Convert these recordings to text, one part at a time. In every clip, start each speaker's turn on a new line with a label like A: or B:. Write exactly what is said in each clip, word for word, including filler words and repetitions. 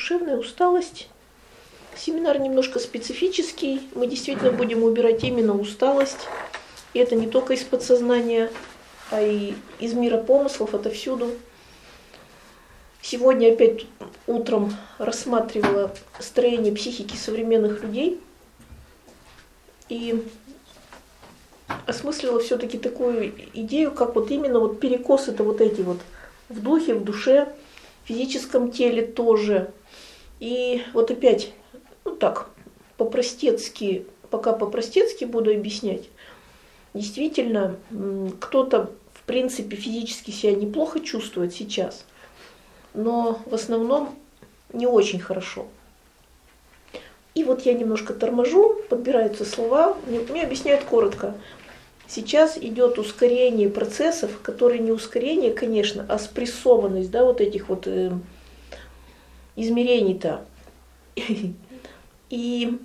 A: душевная усталость. Семинар немножко специфический. Мы действительно будем убирать именно усталость. И это не только из подсознания, а и из мира помыслов, отовсюду. Сегодня опять утром рассматривала строение психики современных людей и осмыслила все-таки такую идею, как вот именно вот перекосы это вот эти вот в духе, в душе, в физическом теле тоже. И вот опять, ну так, по-простецки, пока по-простецки буду объяснять, действительно, кто-то в принципе физически себя неплохо чувствует сейчас, но в основном не очень хорошо. И вот я немножко торможу, подбираются слова, мне объясняют коротко. Сейчас идет ускорение процессов, которые не ускорение, конечно, а спрессованность, да, вот этих вот э, измерений-то. И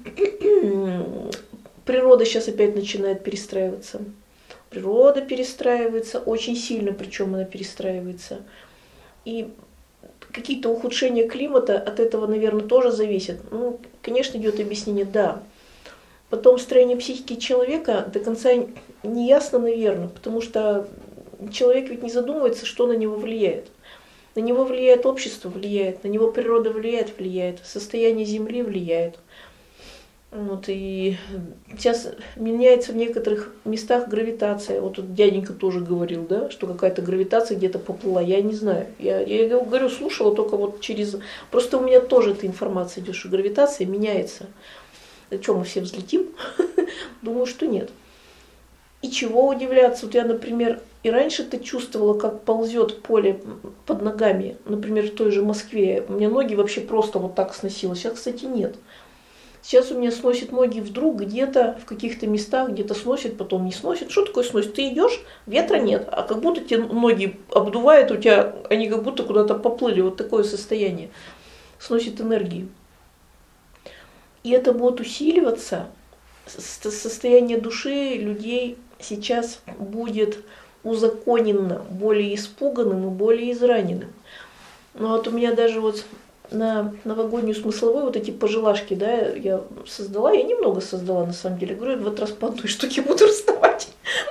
A: природа сейчас опять начинает перестраиваться. Природа перестраивается, очень сильно, причем она перестраивается. И какие-то ухудшения климата от этого, наверное, тоже зависят. Ну, конечно, идет объяснение, да. Потом строение психики человека до конца не ясно, наверное, потому что человек ведь не задумывается, что на него влияет. На него влияет общество, влияет, на него природа влияет, влияет, состояние Земли влияет. Вот, и сейчас меняется в некоторых местах гравитация. Вот тут дяденька тоже говорил, да, что какая-то гравитация где-то поплыла. Я не знаю. Я, я говорю, слушала только вот через... Просто у меня тоже эта информация идет, что гравитация меняется. Что, мы все взлетим? Думаю, что нет. И чего удивляться? Вот я, например, и раньше-то чувствовала, как ползет поле под ногами. Например, в той же Москве. У меня ноги вообще просто вот так сносило. Сейчас, кстати, нет. Сейчас у меня сносит ноги вдруг где-то в каких-то местах, где-то сносит, потом не сносит. Что такое сносит? Ты идешь, ветра нет, а как будто тебе ноги обдувает, у тебя они как будто куда-то поплыли. Вот такое состояние. Сносит энергию. И это будет усиливаться. Состояние души людей сейчас будет узаконенно, более испуганным и более израненным. Но вот у меня даже вот на новогоднюю смысловую вот эти пожелашки, да, я создала, я немного создала на самом деле, говорю, в этот раз по одной штуке буду расставать.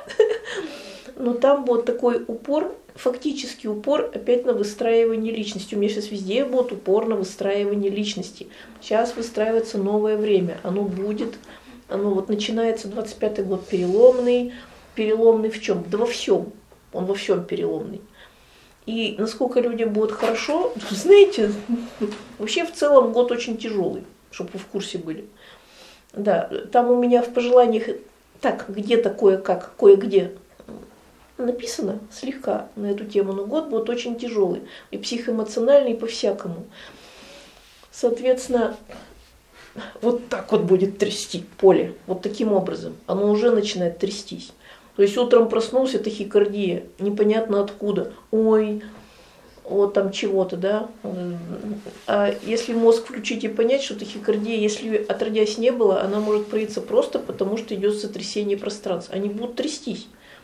A: Но там вот такой упор, фактически упор опять на выстраивание личности. У меня сейчас везде будет упор на выстраивание личности. Сейчас выстраивается новое время, оно будет, оно вот начинается двадцать пятый год переломный. Переломный в чем? Да во всем. Он во всем переломный. И насколько людям будет хорошо, знаете, вообще в целом год очень тяжелый, чтобы вы в курсе были. Да, там у меня в пожеланиях так где-то кое-как, кое-где написано слегка на эту тему, но год будет очень тяжелый, и психоэмоциональный, и по-всякому. Соответственно, вот так вот будет трясти поле, вот таким образом. Оно уже начинает трястись. То есть утром проснулся, тахикардия, непонятно откуда. Ой, вот там чего-то, да. А если мозг включить и понять, что тахикардия, если отродясь не было, она может проявиться просто потому, что идет сотрясение пространства. Они будут трястись.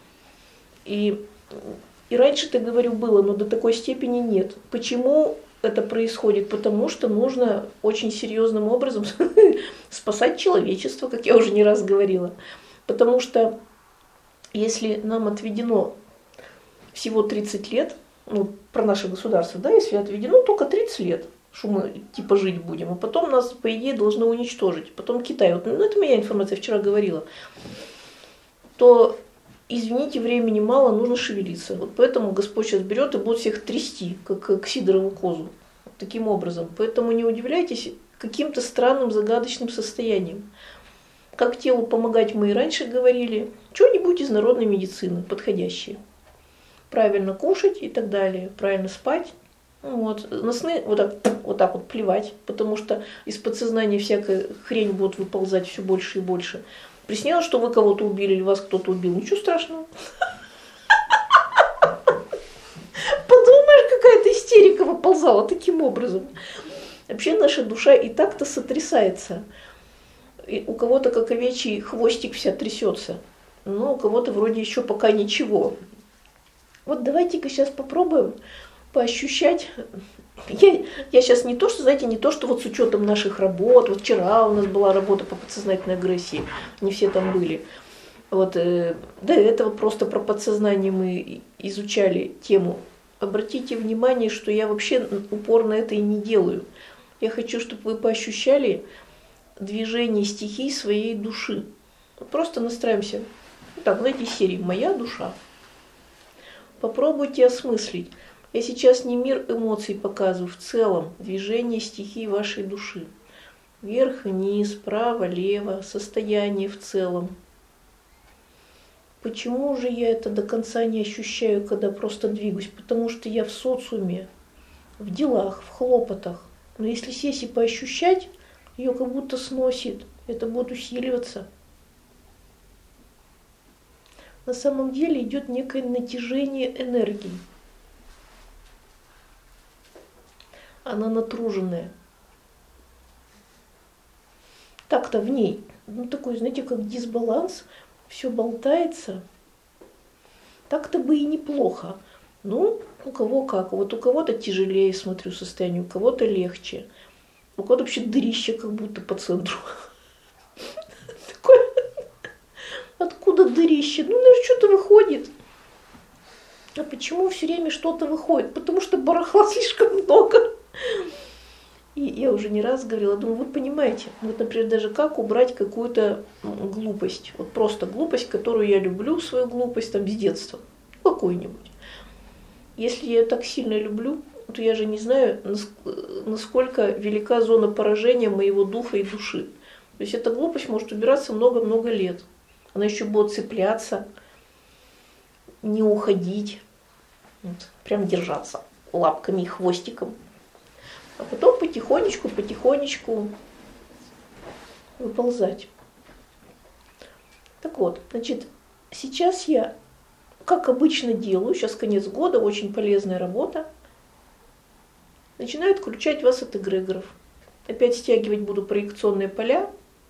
A: И, и раньше-то, говорю, было, но до такой степени нет. Почему это происходит? Потому что нужно очень серьезным образом спасать человечество, как я уже не раз говорила. Потому что если нам отведено всего тридцать лет, ну, про наше государство, да, если отведено только тридцать лет, что мы типа жить будем, а потом нас, по идее, должны уничтожить. Потом Китай, вот, ну, это моя информация, вчера говорила, то, извините, времени мало, нужно шевелиться. Вот поэтому Господь сейчас берет и будет всех трясти, как, как Сидорову козу. Вот таким образом. Поэтому не удивляйтесь каким-то странным, загадочным состоянием. Как телу помогать мы и раньше говорили, что-нибудь из народной медицины, подходящее. Правильно кушать и так далее, правильно спать. Вот. На сны вот так, вот так вот плевать, потому что из подсознания всякая хрень будет выползать все больше и больше. Приснилось, что вы кого-то убили или вас кто-то убил, ничего страшного. Подумаешь, какая-то истерика выползала таким образом. Вообще наша душа и так-то сотрясается. И у кого-то как овечий хвостик вся трясется, но у кого-то вроде еще пока ничего. Вот давайте-ка сейчас попробуем поощущать. Я, я сейчас не то, что, знаете, не то, что вот с учетом наших работ, вот вчера у нас была работа по подсознательной агрессии, не все там были. Вот э, до этого просто про подсознание мы изучали тему. Обратите внимание, что я вообще упор на это и не делаю. Я хочу, чтобы вы поощущали движение стихий своей души. Просто настраиваемся. Так, знаете, из серии «Моя душа». Попробуйте осмыслить. Я сейчас не мир эмоций показываю, в целом движение стихий вашей души. Вверх, вниз, право, лево, состояние в целом. Почему же я это до конца не ощущаю, когда просто двигаюсь? Потому что я в социуме, в делах, в хлопотах. Но если сесть и поощущать, ее как будто сносит, это будет усиливаться. На самом деле идет некое натяжение энергии. Она натруженная. Так-то в ней, ну такой, знаете, как дисбаланс, все болтается. Так-то бы и неплохо. Ну, у кого как. Вот у кого-то тяжелее, смотрю, состояние, у кого-то легче. У кого-то вообще дырище как будто по центру. Откуда дырище? Ну, наверное, что-то выходит. А почему все время что-то выходит? Потому что барахла слишком много. И я уже не раз говорила, думаю, вы понимаете, вот, например, даже как убрать какую-то глупость. Вот просто глупость, которую я люблю, свою глупость там с детства. Какую-нибудь. Если я ее так сильно люблю, то я же не знаю, насколько велика зона поражения моего духа и души. То есть эта глупость может убираться много-много лет. Она еще будет цепляться, не уходить, вот, прям держаться лапками и хвостиком. А потом потихонечку, потихонечку выползать. Так вот, значит, сейчас я, как обычно делаю, сейчас конец года, очень полезная работа, начинаю отключать вас от эгрегоров. Опять стягивать буду проекционные поля.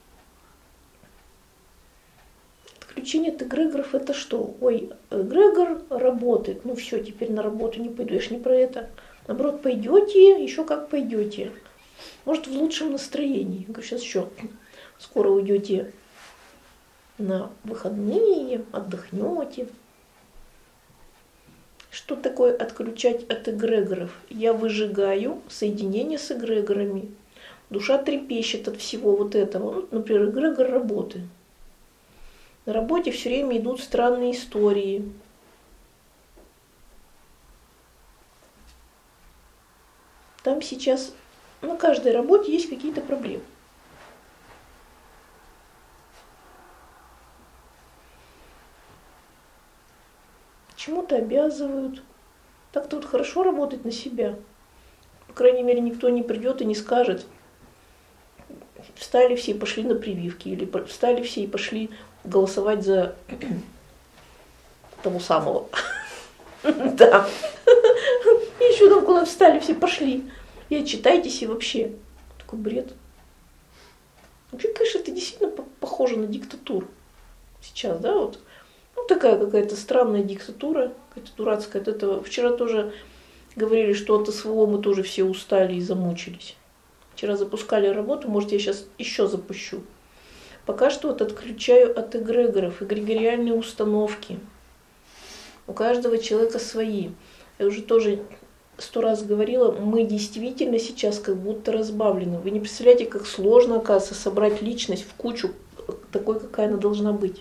A: Отключение от эгрегоров это что? Ой, эгрегор работает, ну все, теперь на работу не пойду, я ж не про это. Наоборот, пойдете, еще как пойдете. Может, в лучшем настроении. Я говорю, сейчас еще скоро уйдете на выходные, отдохнете. Что такое отключать от эгрегоров? Я выжигаю соединение с эгрегорами. Душа трепещет от всего вот этого. Ну, например, эгрегор работы. На работе все время идут странные истории. Там сейчас на каждой работе есть какие-то проблемы. Чему-то обязывают. Так-то вот хорошо работать на себя. По крайней мере, никто не придет и не скажет. Встали все и пошли на прививки. Или встали все и пошли голосовать за того самого. Да. Еще там куда встали, все пошли. И отчитайтесь и вообще. Такой бред. Вообще, конечно, это действительно похоже на диктатуру. Сейчас, да, вот. Ну, такая какая-то странная диктатура, какая-то дурацкая от этого. Вчера тоже говорили, что от СВО мы тоже все устали и замучились. Вчера запускали работу, может, я сейчас еще запущу. Пока что вот отключаю от эгрегоров, эгрегориальные установки. У каждого человека свои. Я уже тоже сто раз говорила, мы действительно сейчас как будто разбавлены. Вы не представляете, как сложно, оказывается, собрать личность в кучу такой, какая она должна быть.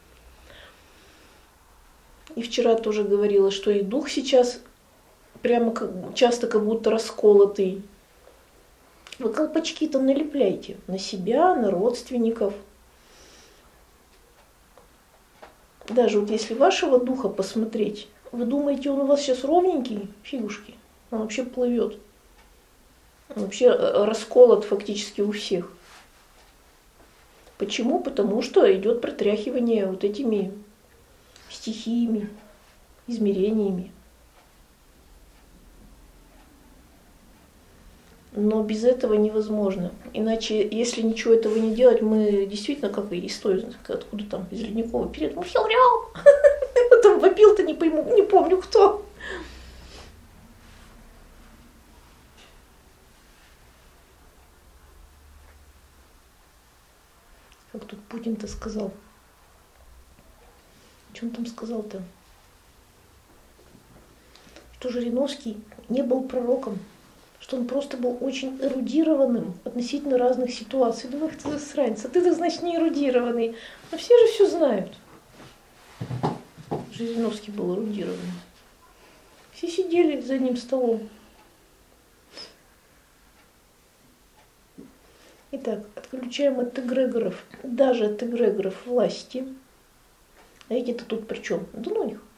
A: И вчера тоже говорила, что и дух сейчас прямо как, часто как будто расколотый. Вы колпачки-то налепляйте на себя, на родственников. Даже вот если вашего духа посмотреть, вы думаете, он у вас сейчас ровненький? Фигушки. Он вообще плывет. Он вообще расколот фактически у всех. Почему? Потому что идет протряхивание вот этими стихиями, измерениями. Но без этого невозможно. Иначе, если ничего этого не делать, мы действительно, как и из той, откуда там, из ледникового периода, ну все врял. Потом вопил-то не пойму, не помню кто. как тут Путин-то сказал. Что он там сказал-то? Что Жириновский не был пророком, что он просто был очень эрудированным относительно разных ситуаций. Думаю, ах ты засранец, а ты-то, значит, не эрудированный. Но все же все знают. Жириновский был эрудированный. Все сидели за одним столом. Итак, отключаем от эгрегоров, даже от эгрегоров власти. А эти-то тут при чем? Да ну них.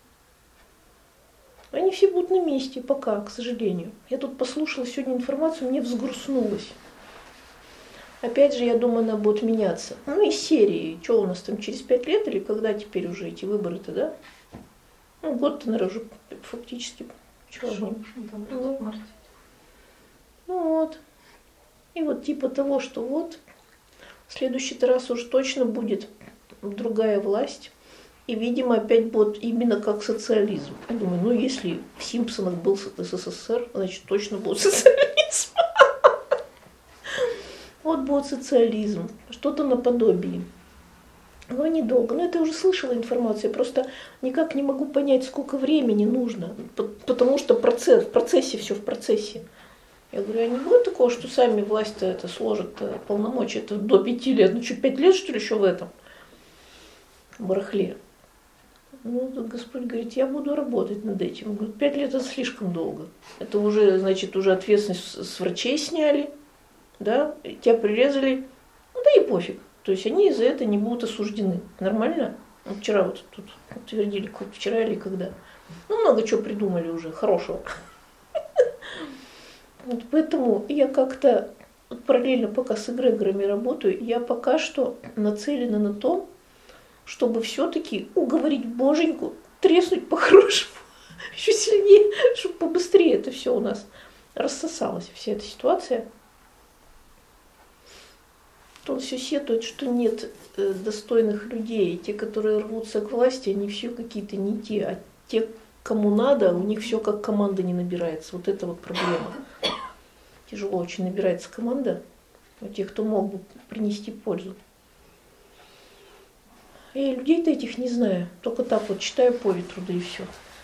A: Они все будут на месте пока, к сожалению. Я тут послушала сегодня информацию, мне взгрустнулось. Опять же, я думаю, она будет меняться. Ну, из серии. Что у нас там, через пять лет или когда теперь уже эти выборы-то, да? Ну, год-то, наверное, уже фактически. Чего же? Ну, ну вот. И вот типа того, что вот в следующий раз уж точно будет другая власть. И, видимо, опять будет именно как социализм. Я думаю, ну если в Симпсонах был СССР, значит точно будет социализм. Вот будет социализм, что-то наподобие. Но недолго. Но это я уже слышала информацию, я просто никак не могу понять, сколько времени нужно. Потому что процесс, в процессе все в процессе. Я говорю, а не будет такого, что сами власть-то это сложат полномочия это до пяти лет? Ну что, пять лет, что ли, еще в этом барахле? Ну, тут Господь говорит, я буду работать над этим. Говорит, пять лет это слишком долго. Это уже, значит, уже ответственность с врачей сняли, да, тебя прирезали, ну да и пофиг. То есть они за это не будут осуждены. Нормально? Вот вчера вот тут утвердили, вчера или когда. Ну, много чего придумали уже, хорошего. Вот поэтому я как-то параллельно пока с эгрегорами работаю, я пока что нацелена на то, чтобы все-таки уговорить Боженьку треснуть по-хорошему, еще сильнее, чтобы побыстрее это все у нас рассосалось, вся эта ситуация. То он все сетует, что нет э, достойных людей, и те, которые рвутся к власти, они все какие-то не те, а те, кому надо, у них все как команда не набирается. Вот это вот проблема. Тяжело очень набирается команда у тех, кто мог бы принести пользу. Я людей-то этих не знаю, только так вот читаю по ветру, да и все.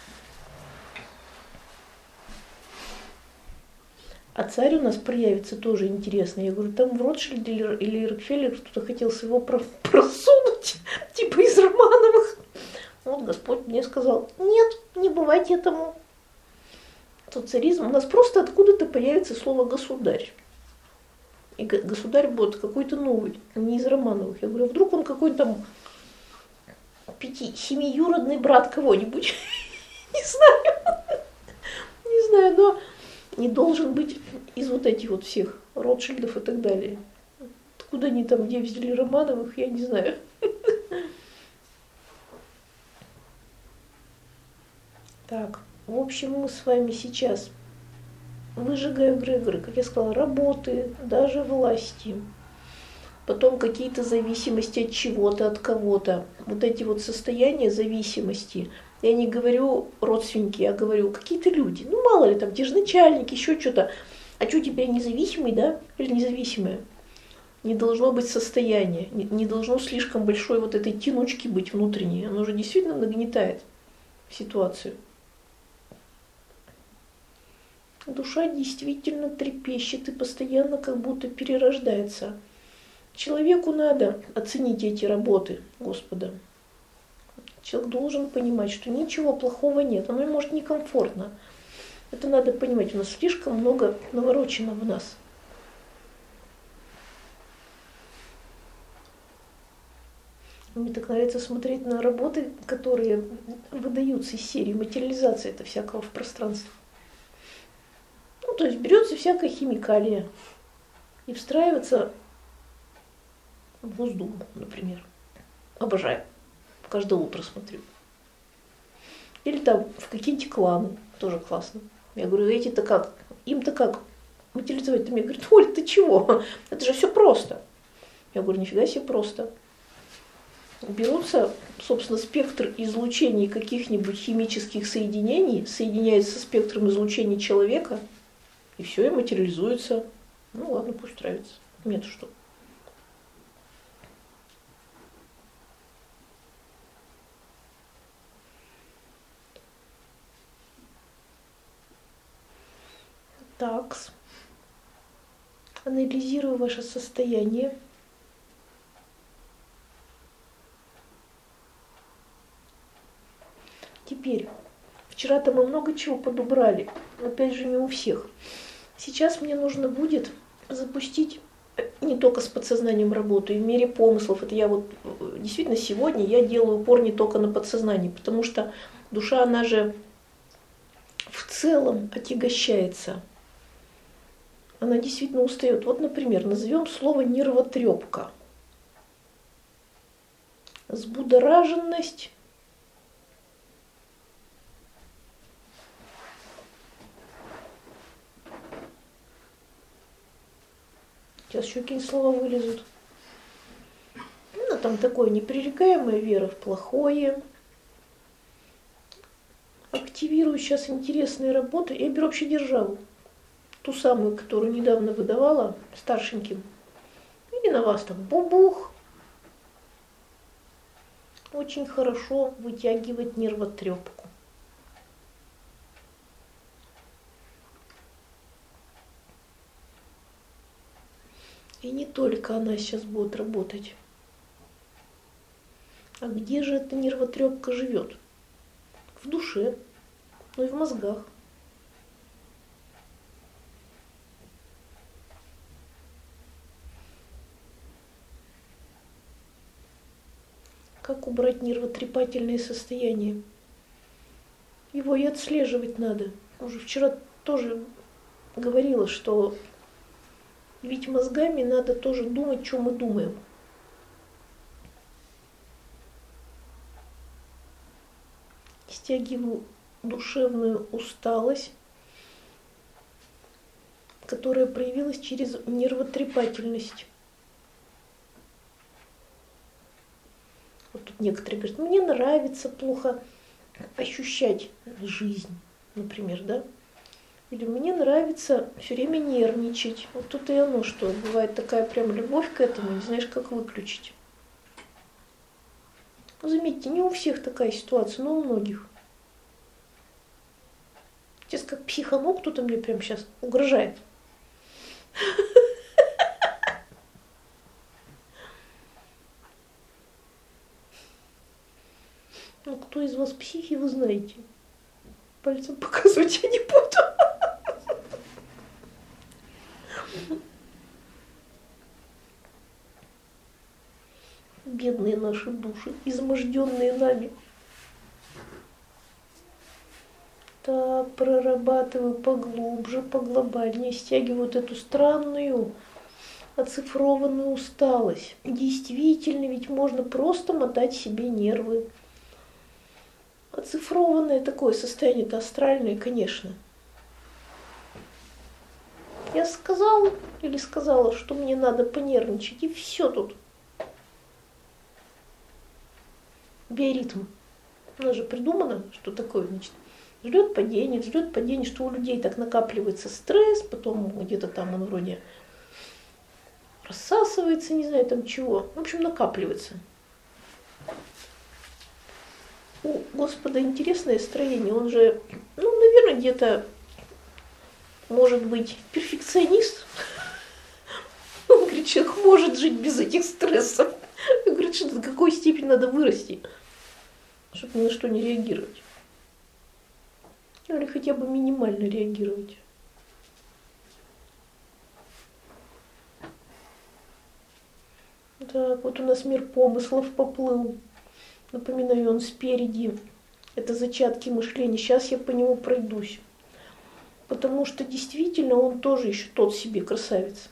A: А царь у нас проявится тоже интересно. Я говорю, там в Ротшильде или Рокфеллер кто-то хотел своего просунуть, типа из Романовых. Вот Господь мне сказал, нет, не бывать этому. Тот царизм, у нас просто откуда-то появится слово «государь». И государь будет какой-то новый, не из Романовых. Я говорю, вдруг он какой-то там пяти, семиюродный брат кого-нибудь. Не знаю. Не знаю, но не должен быть из вот этих вот всех Ротшильдов и так далее. Откуда они там, где взяли Романовых, я не знаю. Так, в общем, мы с вами сейчас выжигаем эгрегоры, как я сказала, работы, даже власти. Потом какие-то зависимости от чего-то, от кого-то. Вот эти вот состояния зависимости. Я не говорю родственники, я говорю какие-то люди. Ну, мало ли, там, те же начальники, еще что-то. А что, теперь независимый, да? Или независимая? Не должно быть состояния, не, не должно слишком большой вот этой тянучки быть внутренней. Оно же действительно нагнетает ситуацию. Душа действительно трепещет и постоянно как будто перерождается. Человеку надо оценить эти работы Господа. Человек должен понимать, что ничего плохого нет. Оно может некомфортно. Это надо понимать. У нас слишком много наворочено в нас. Мне так нравится смотреть на работы, которые выдаются из серии материализации это всякого в пространстве. Ну, то есть берется всякая химикалия и встраивается в Госдуму, например. Обожаю. Каждое утро смотрю. Или там в какие-нибудь кланы. Тоже классно. Я говорю, эти-то как? Им-то как материализовать? Мне говорят, Оль, ты чего? Это же все просто. Я говорю, нифига себе просто. Берутся, собственно, спектр излучений каких-нибудь химических соединений, соединяется со спектром излучений человека, и все, и материализуется. Ну ладно, пусть нравится. Мне-то что? Так, анализирую ваше состояние. Теперь, вчера-то мы много чего подубрали, но опять же не у всех. Сейчас мне нужно будет запустить не только с подсознанием работу, и в мире помыслов. Это я вот действительно сегодня я делаю упор не только на подсознание, потому что душа, она же в целом отягощается. Она действительно устает. Вот, например, назовем слово нервотрепка. Взбудораженность. Сейчас еще какие слова вылезут. Ну, там такое непререкаемая вера в плохое. Активирую сейчас интересные работы. Я беру вообще державу. Ту самую, которую недавно выдавала старшеньким. И на вас там бубух. Очень хорошо вытягивать нервотрепку. И не только она сейчас будет работать. А где же эта нервотрепка живет? В душе, ну и в мозгах. Как убрать нервотрепательное состояние? Его и отслеживать надо. Уже вчера тоже говорила, что ведь мозгами надо тоже думать, что мы думаем. Стягиваю душевную усталость, которая проявилась через нервотрепательность. Вот тут некоторые говорят, мне нравится плохо ощущать жизнь, например, да? Или мне нравится все время нервничать. Вот тут и оно, что бывает такая прям любовь к этому, не знаешь, как выключить. Ну, заметьте, не у всех такая ситуация, но у многих. Сейчас как психанул, кто-то мне прям сейчас угрожает. Ну, кто из вас психи, вы знаете. Пальцем показывать я не буду. Бедные наши души, изможденные нами. Так, прорабатываю поглубже, поглобальнее, стягиваю вот эту странную оцифрованную усталость. Действительно, ведь можно просто мотать себе нервы. Оцифрованное такое состояние-то астральное, конечно. Я сказала или сказала, что мне надо понервничать, и все тут. Биоритм. У нас же придумано, что такое, значит, взлет, падение, взлет, падение, что у людей так накапливается стресс, потом где-то там он вроде рассасывается, не знаю там чего. В общем, накапливается. У Господа интересное строение, он же, ну, наверное, где-то, может быть, перфекционист. Он говорит, человек может жить без этих стрессов. Он говорит, что до какой степени надо вырасти, чтобы ни на что не реагировать. Или хотя бы минимально реагировать. Так, вот у нас мир помыслов поплыл. Напоминаю, он спереди. Это зачатки мышления. Сейчас я по нему пройдусь. Потому что действительно он тоже еще тот себе красавец.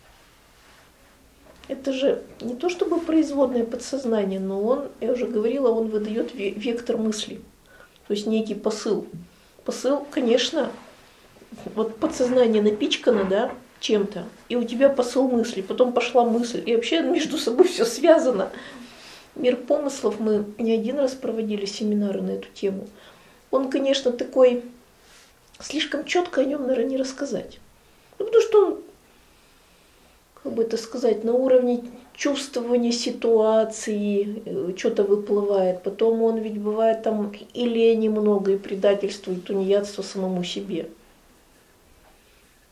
A: Это же не то чтобы производное подсознание, но он, я уже говорила, он выдает вектор мысли. То есть некий посыл. Посыл, конечно, вот подсознание напичкано, да, чем-то, и у тебя посыл мысли, потом пошла мысль, и вообще между собой все связано. Мир помыслов, мы не один раз проводили семинары на эту тему. Он, конечно, такой, слишком четко о нем, наверное, не рассказать. Ну, потому что он, как бы это сказать, на уровне чувствования ситуации что-то выплывает. Потом он ведь бывает там и лени много, и предательство, и тунеядство самому себе.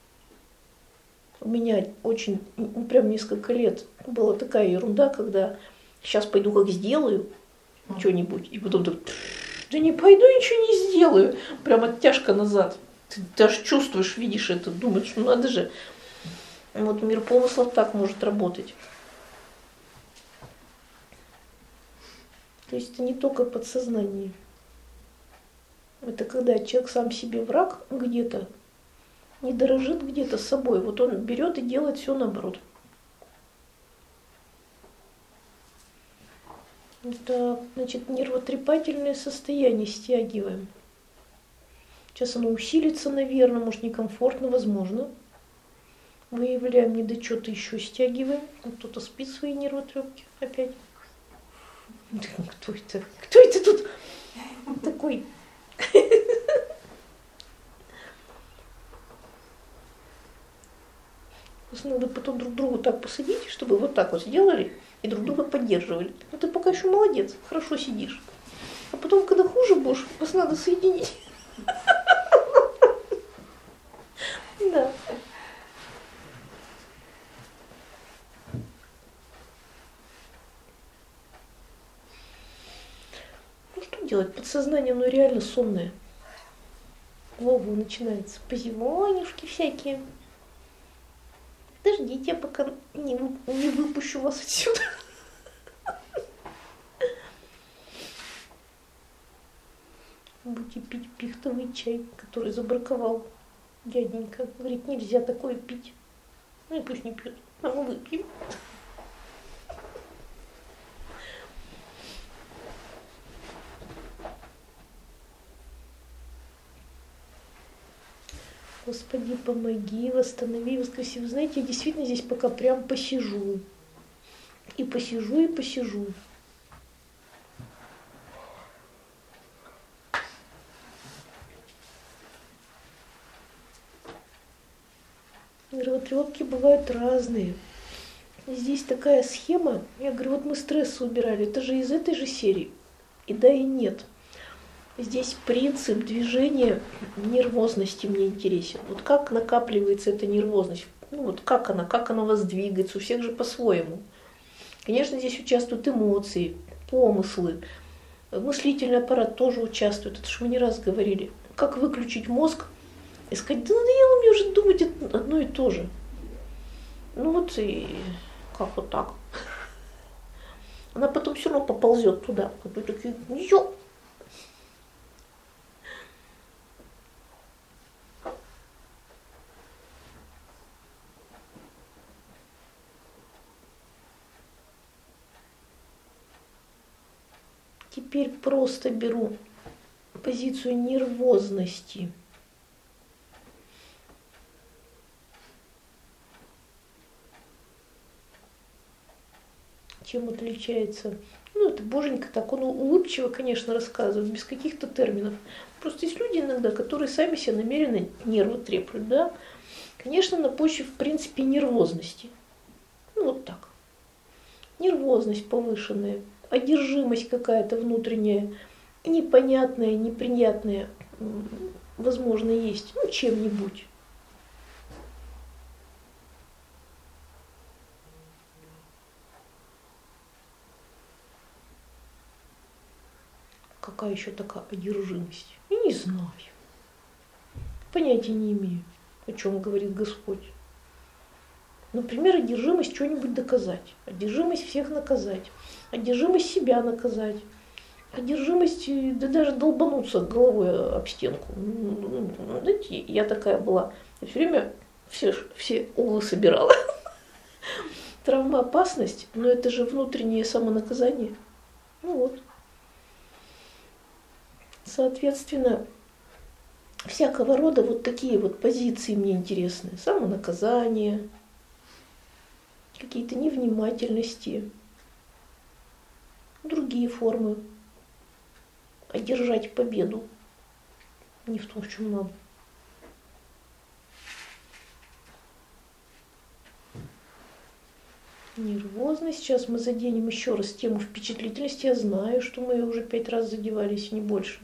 A: меня очень, ну, прям несколько лет была такая ерунда, когда сейчас пойду как сделаю что-нибудь, и потом так, да не пойду, ничего не сделаю. Прям оттяжка назад. Ты даже чувствуешь, видишь это, думаешь, ну надо же. Вот мир помыслов так может работать. То есть это не только подсознание. Это когда человек сам себе враг где-то, не дорожит где-то собой. Вот он берет и делает все наоборот. Это, значит, нервотрепательное состояние стягиваем. Сейчас оно усилится, наверное, может, некомфортно, возможно. Выявляем недочеты, еще стягиваем. Кто-то спит свои нервотрепки опять. Кто это? Кто это тут такой? Надо потом друг другу так посадить, чтобы вот так вот сделали и друг друга поддерживали. Ну ты пока еще молодец, хорошо сидишь. А потом, когда хуже будешь, вас надо соединить. Да. Ну что делать? Подсознание, оно реально сонное. Вову начинается. Позевонюшки всякие. Подождите, я пока не, не выпущу вас отсюда. Будете пить пихтовый чай, который забраковал дяденька. Говорит, нельзя такое пить. Ну и пусть не пьет. А мы выпьем. Господи, помоги, восстанови, воскреси. Вы знаете, я действительно здесь пока прям посижу. И посижу, и посижу. Нервотрепки бывают разные. Здесь такая схема. Я говорю, вот мы стресс убирали. Это же из этой же серии. И да, и нет. Здесь принцип движения нервозности мне интересен. Вот как накапливается эта нервозность? Ну вот как она, как она у вас двигается? У всех же по-своему. Конечно, здесь участвуют эмоции, помыслы. Мыслительный аппарат тоже участвует. Это же мы не раз говорили. Как выключить мозг и сказать, да надоело мне уже думать одно и то же. Ну вот и как вот так. Она потом все равно поползет туда. А вы такие, ё! Теперь просто беру позицию нервозности. Чем отличается? Ну, это боженька так, он улыбчиво, конечно, рассказывает, без каких-то терминов. Просто есть люди иногда, которые сами себе намеренно нервы треплют, да? Конечно, на почве, в принципе, нервозности. Ну, вот так. Нервозность повышенная, одержимость какая-то внутренняя, непонятная, неприятная, возможно, есть, ну, чем-нибудь. Какая еще такая одержимость? Я не знаю. Понятия не имею, о чем говорит Господь. Например, одержимость что-нибудь доказать, одержимость всех наказать, одержимость себя наказать, одержимость, да даже долбануться головой об стенку. Знаете, я такая была. Я все время все, все углы собирала. Травмоопасность, но это же внутреннее самонаказание. Ну вот. Соответственно, всякого рода вот такие вот позиции мне интересны. Самонаказание, какие-то невнимательности, другие формы одержать победу. Не в том, в чем надо. Нервозность. Сейчас мы заденем еще раз тему впечатлительности. Я знаю, что мы ее уже пять раз задевались, не больше.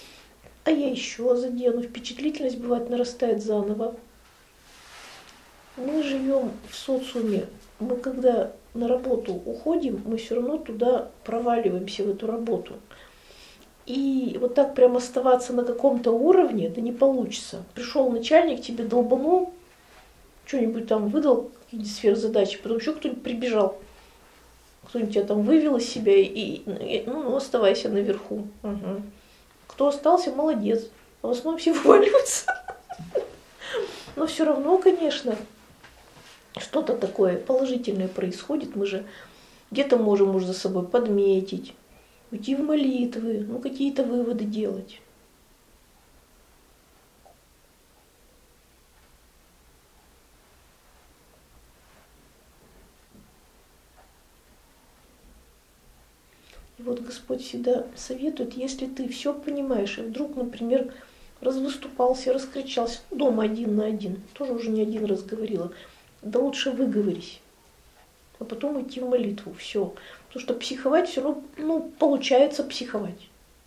A: А я еще задену. Впечатлительность бывает нарастает заново. Мы живем в социуме. Мы когда на работу уходим, мы все равно туда проваливаемся, в эту работу. И вот так прям оставаться на каком-то уровне, да не получится. Пришел начальник, тебе долбанул, что-нибудь там выдал, какие-нибудь сверхзадачи, потом еще кто-нибудь прибежал, кто-нибудь тебя там вывел из себя, и, и ну, ну, оставайся наверху. Угу. Кто остался, молодец. А в основном все вываливаются. Но все равно, конечно, что-то такое положительное происходит. Мы же где-то можем уже за собой подметить, уйти в молитвы, ну какие-то выводы делать. И вот Господь всегда советует, если ты все понимаешь, и вдруг, например, развыступался, раскричался, дома один на один, тоже уже не один раз говорила, да лучше выговорись, а потом идти в молитву, все. Потому что психовать все равно, ну, получается психовать.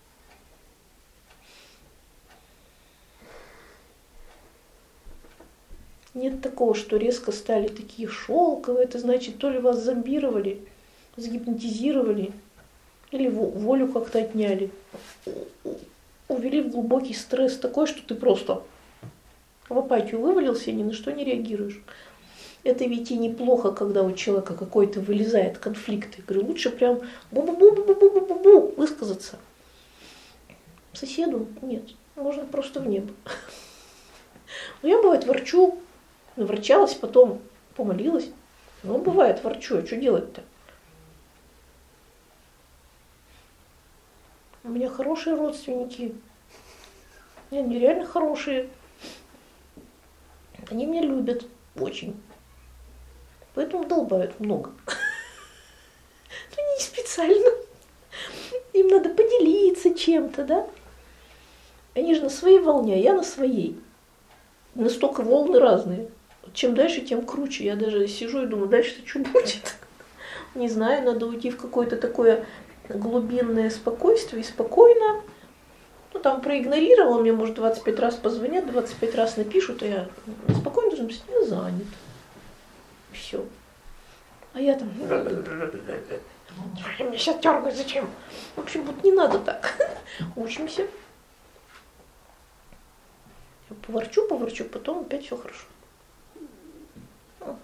A: Нет такого, что резко стали такие шелковые, это значит, то ли вас зомбировали, загипнотизировали, или волю как-то отняли, увели в глубокий стресс такой, что ты просто в апатию вывалился и ни на что не реагируешь. Это ведь и неплохо, когда у человека какой-то вылезает конфликт. Я говорю, лучше прям бу-бу-бу-бу-бу-бу-бу высказаться. Соседу нет, можно просто в небо. Но я, бывает, ворчу, наворчалась, потом помолилась. Ну, бывает, ворчу, а что делать-то? У меня хорошие родственники. Нет, они реально хорошие. Они меня любят очень. Поэтому долбают много. Ну, не специально. Им надо поделиться чем-то, да? Они же на своей волне, а я на своей. Настолько волны разные. Чем дальше, тем круче. Я даже сижу и думаю, дальше-то что будет? Не знаю, надо уйти в какое-то такое глубинное спокойствие и спокойно. Ну, там проигнорировал, мне, может, двадцать пять раз позвонят, двадцать пять раз напишут, а я спокойно должен быть, я занят. Все. А я там... Меня сейчас дергают, зачем? В общем, вот не надо так. Учимся. Я поворчу, поворчу, потом опять все хорошо. Ага.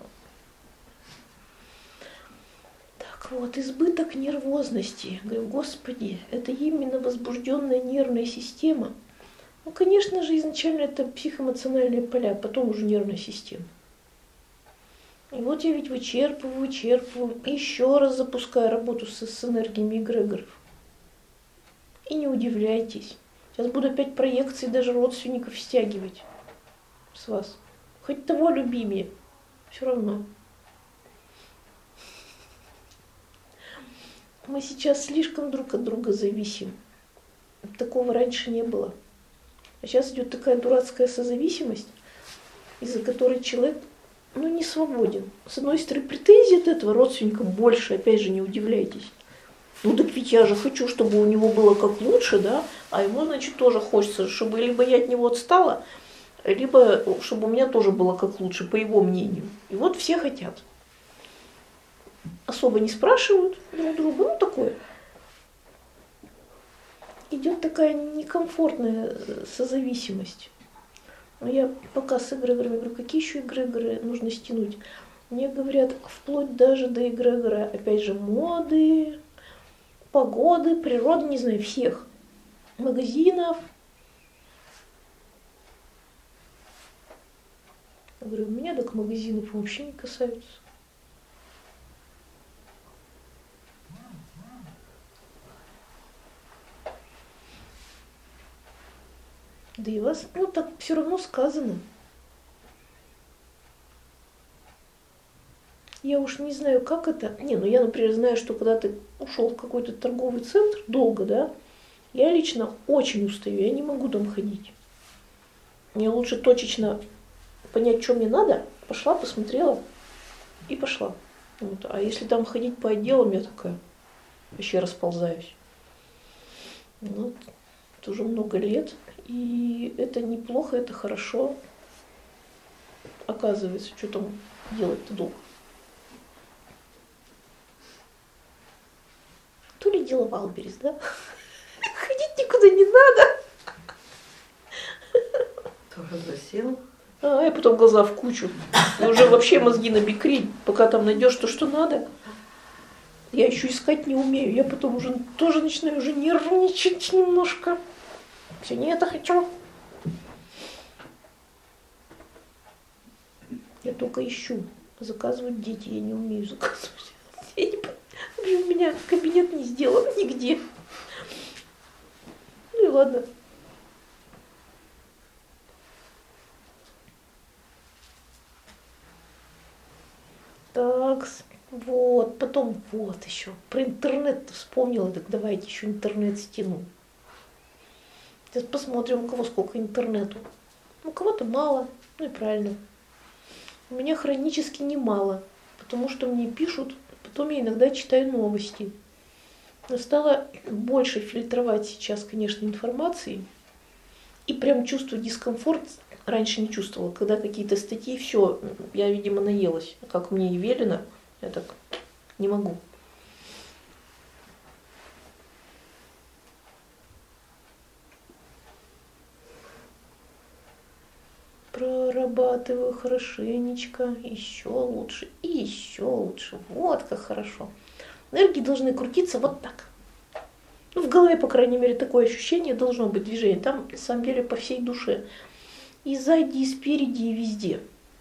A: Так вот, избыток нервозности. Говорю, Господи, это именно возбужденная нервная система. Ну, конечно же, изначально это психоэмоциональные поля, потом уже нервная система. И вот я ведь вычерпываю, вычерпываю, и еще раз запускаю работу с, с энергиями эгрегоров. И не удивляйтесь. Сейчас буду опять проекции даже родственников стягивать с вас. Хоть того любимее, все равно. Мы сейчас слишком друг от друга зависим. Такого раньше не было. А сейчас идет такая дурацкая созависимость, из-за которой человек, ну, не свободен. С одной стороны, претензий от этого родственника больше, опять же, не удивляйтесь. Ну так ведь я же хочу, чтобы у него было как лучше, да, а ему, значит, тоже хочется, чтобы либо я от него отстала, либо чтобы у меня тоже было как лучше, по его мнению. И вот все хотят. Особо не спрашивают друг друга, ну такое. Идет такая некомфортная созависимость. Но я пока с эгрегорами говорю, какие еще эгрегоры нужно стянуть? Мне говорят, вплоть даже до эгрегора, опять же, моды, погоды, природы, не знаю, всех. Магазинов. Я говорю, меня так магазинов вообще не касаются. Да и вас, ну так все равно сказано. Я уж не знаю, как это. Не, ну я, например, знаю, что когда ты ушел в какой-то торговый центр долго, да, я лично очень устаю, я не могу там ходить. Мне лучше точечно понять, что мне надо, пошла, посмотрела и пошла. Вот. А если там ходить по отделам, я такая вообще расползаюсь. Вот. Это уже много лет, и это неплохо, это хорошо. оказывается, что там делать-то долго. То ли дело Валберес, да? Ходить никуда не надо.
B: Тоже засел.
A: А, и потом глаза в кучу. И уже вообще мозги на бикрень, пока там найдешь то, что надо. Я еще искать не умею. Я потом уже тоже начинаю уже нервничать немножко. Все, не это хочу. Я только ищу. Заказывают дети, я не умею заказывать. Я не понимаю. У меня кабинет не сделан нигде. Ну и ладно. Так, вот, потом вот еще. Про интернет вспомнила, так давайте еще интернет стяну. Сейчас посмотрим, у кого сколько интернету. У кого-то мало, ну и правильно. У меня хронически немало, потому что мне пишут, потом я иногда читаю новости. Но стала больше фильтровать сейчас, конечно, информации. И прям чувствую дискомфорт, раньше не чувствовала, когда какие-то статьи, все, я, видимо, наелась. Как мне и велено, я так не могу. Прорабатываю хорошенечко, еще лучше и еще лучше. Вот как хорошо. Энергии должны крутиться вот так. Ну, в голове, по крайней мере, такое ощущение должно быть движение. Там, на самом деле, по всей душе. И сзади, и спереди, и везде.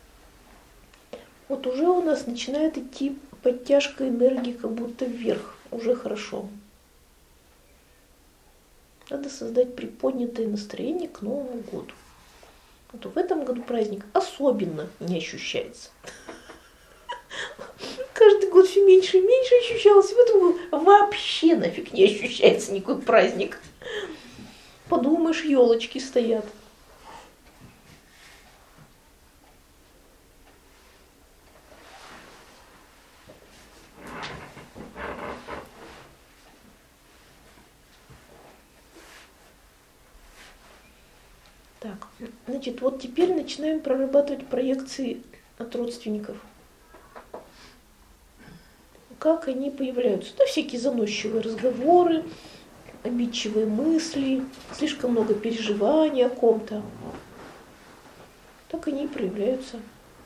A: Вот уже у нас начинает идти подтяжка энергии как будто вверх. Уже хорошо. Надо создать приподнятое настроение к Новому году. Вот в этом году праздник особенно не ощущается. Каждый год все меньше и меньше ощущалось. В этом году вообще нафиг не ощущается никакой праздник. Подумаешь, елочки стоят. Так, значит, вот теперь начинаем прорабатывать проекции от родственников. Как они появляются? Да, всякие заносчивые разговоры, обидчивые мысли, слишком много переживаний о ком-то. Так они и проявляются.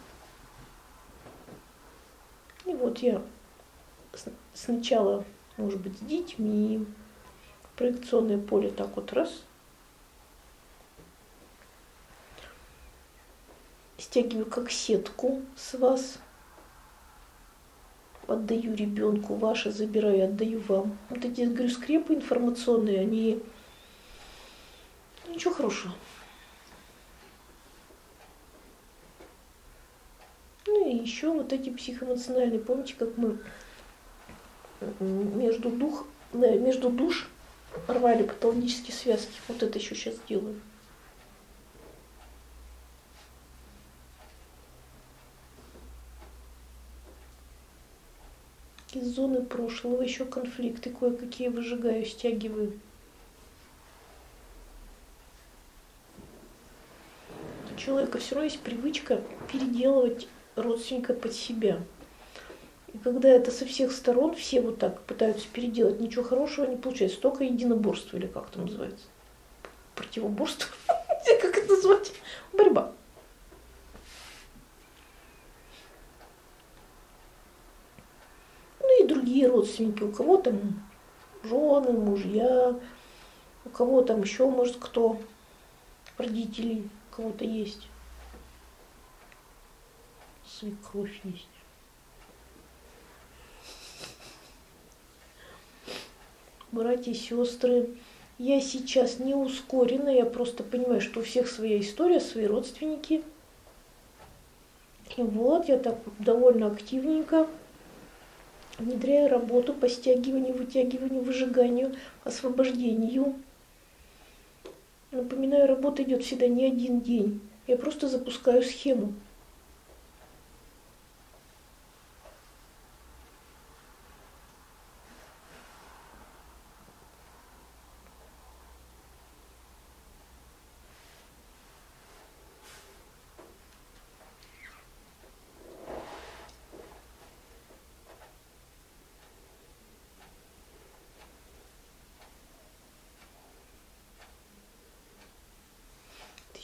A: И вот я сначала, может быть, с детьми, проекционное поле так вот раз, стягиваю как сетку с вас, отдаю ребенку, ваше забираю, отдаю вам. Вот эти, говорю, скрепы информационные, они ничего хорошего. Ну и еще вот эти психоэмоциональные, помните, как мы между, дух, между душ рвали патологические связки. Вот это еще сейчас делаю. Из зоны прошлого еще конфликты кое-какие выжигаю, стягиваю. У человека все равно есть привычка переделывать родственника под себя. И когда это со всех сторон, все вот так пытаются переделать, ничего хорошего не получается, только единоборство, или как там называется? Противоборство? Как это назвать? Борьба. Ну и другие родственники, у кого там жены, мужья, у кого там еще, может, кто, родители, у кого-то есть. Свекровь есть. Братья и сестры. Я сейчас не ускорена, я просто понимаю, что у всех своя история, свои родственники. И вот я так довольно активненько внедряю работу по стягиванию, вытягиванию, выжиганию, освобождению. Напоминаю, работа идет всегда не один день. Я просто запускаю схему.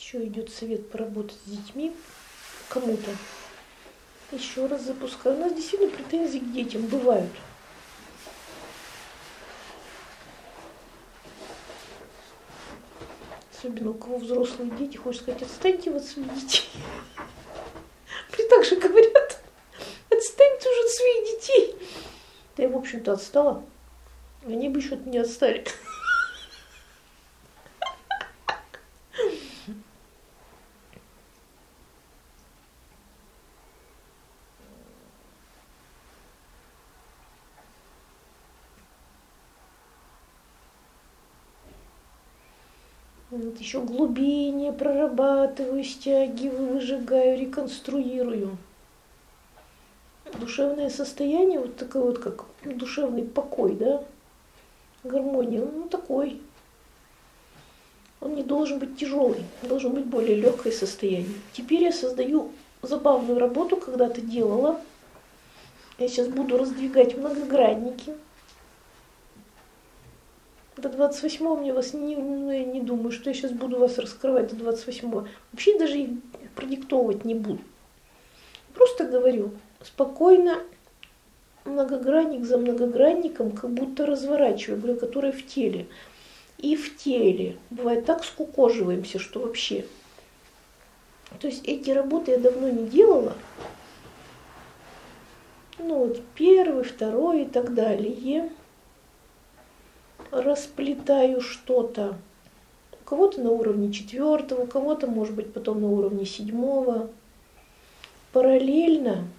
A: Еще идет совет поработать с детьми кому-то. Еще раз запускаю. У нас действительно претензии к детям бывают. Особенно у кого взрослые дети, хочешь сказать, отстаньте вы от своих детей. Мне так же говорят, отстаньте уже от своих детей. Да я, в общем-то, отстала. Они бы еще от меня отстали. Вот еще глубиннее прорабатываю, стягиваю, выжигаю, реконструирую. Душевное состояние, вот такое вот, как душевный покой, да, гармония, ну такой. Он не должен быть тяжелый, должен быть более легкое состояние. Теперь я создаю забавную работу, когда-то делала. Я сейчас буду раздвигать многогранники. До двадцать восьмого мне вас не, ну, я не думаю, что я сейчас буду вас раскрывать до двадцать восьмого. Вообще даже их продиктовывать не буду. Просто говорю, спокойно, многогранник за многогранником, как будто разворачиваю, говорю, который в теле. И в теле. Бывает так скукоживаемся, что вообще. То есть эти работы я давно не делала. Ну вот первый, второй и так далее. Расплетаю что-то. У кого-то на уровне четвертого, у кого-то, может быть, потом на уровне седьмого. Параллельно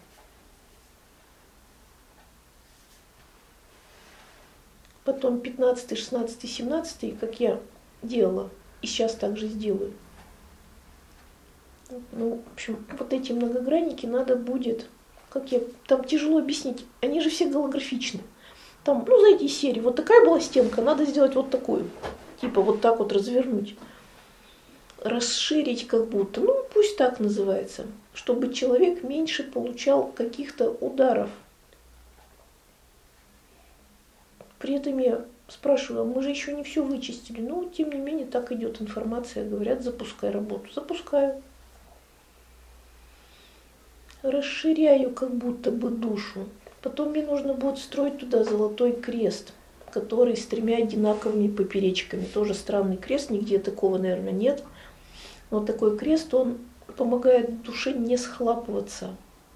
A: потом пятнадцатый, шестнадцатый, семнадцатый, как я делала, и сейчас также сделаю. Ну, в общем, вот эти многогранники надо будет, как я, там тяжело объяснить, они же все голографичны. Там, ну, знаете, из серии, вот такая была стенка, надо сделать вот такую. Типа вот так вот развернуть. Расширить как будто, ну, пусть так называется, чтобы человек меньше получал каких-то ударов. При этом я спрашиваю, мы же еще не все вычистили. Ну, тем не менее, так идет информация, говорят, запускай работу. Запускаю. Расширяю как будто бы душу. Потом мне нужно будет строить туда золотой крест, который с тремя одинаковыми поперечками. Тоже странный крест, нигде такого, наверное, нет. Но такой крест, он помогает душе не схлапываться.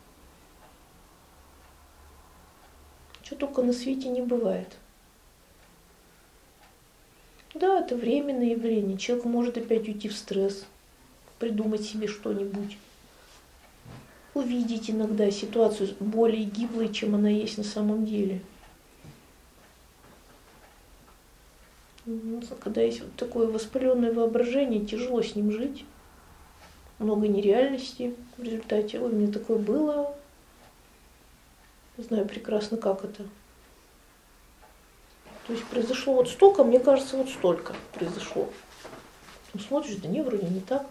A: Что только на свете не бывает. Да, это временное явление. Человек может опять уйти в стресс, придумать себе что-нибудь. Увидеть иногда ситуацию более гиблой, чем она есть на самом деле. Когда есть вот такое воспаленное воображение, тяжело с ним жить. Много нереальности в результате. Ой, у меня такое было. Знаю прекрасно, как это. То есть произошло вот столько, мне кажется, вот столько произошло. Ну, смотришь, да не, вроде не так.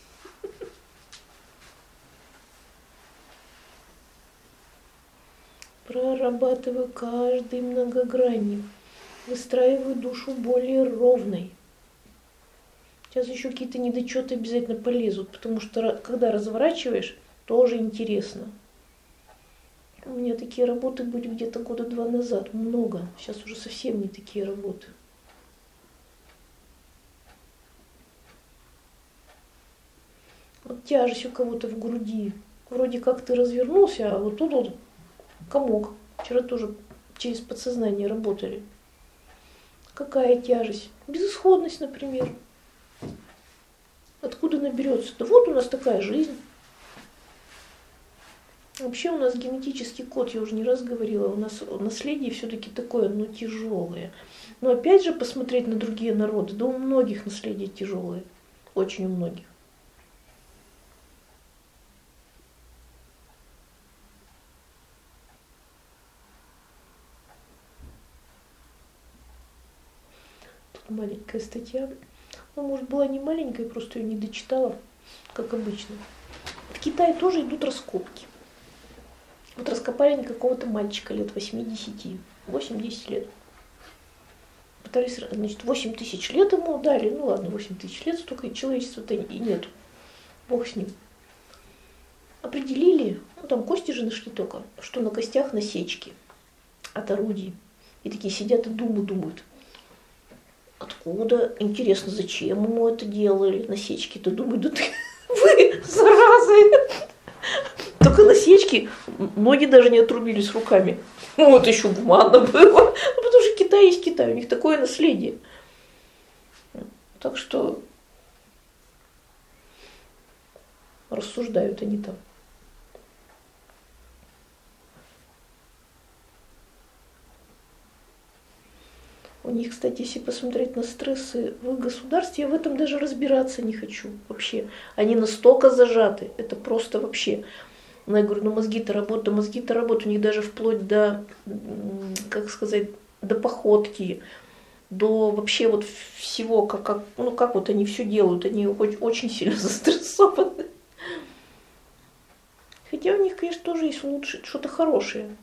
A: Прорабатываю каждый многогранник, выстраиваю душу более ровной. Сейчас еще какие-то недочеты обязательно полезут, потому что когда разворачиваешь, тоже интересно. У меня такие работы были где-то года два назад, много. Сейчас уже совсем не такие работы. Вот тяжесть у кого-то в груди. Вроде как ты развернулся, а вот тут вот комок. Вчера тоже через подсознание работали. Какая тяжесть? Безысходность, например. Откуда она берется? Да вот у нас такая жизнь. Вообще у нас генетический код, я уже не раз говорила, у нас наследие все-таки такое, ну, тяжелое. Но опять же посмотреть на другие народы, да у многих наследие тяжелое. Очень у многих. Маленькая статья. Ну, может, была не маленькая, просто ее не дочитала, как обычно. В Китае тоже идут раскопки. Вот раскопали какого-то мальчика лет восьми-десяти, восемь-десять лет. пытались, значит, восемь тысяч лет ему дали, ну ладно, восемь тысяч лет, столько и человечества-то и нету, бог с ним. Определили, ну там кости же нашли только, что на костях насечки от орудий. И такие сидят и думают, думают. Откуда? Интересно, зачем ему это делали? Насечки-то думают, да ты, вы, заразы! Только насечки, ноги даже не отрубились руками. Вот еще гуманно было. Ну, потому что Китай есть Китай, у них такое наследие. Так что рассуждают они там. У них, кстати, если посмотреть на стрессы в их государстве, я в этом даже разбираться не хочу вообще. Они настолько зажаты, это просто вообще. Ну, я говорю, ну мозги-то работают, да мозги-то работают, у них даже вплоть до, как сказать, до походки, до вообще вот всего, как, как, ну как вот они все делают, они очень сильно застрессованы. Хотя у них, конечно, тоже есть лучше, что-то хорошее.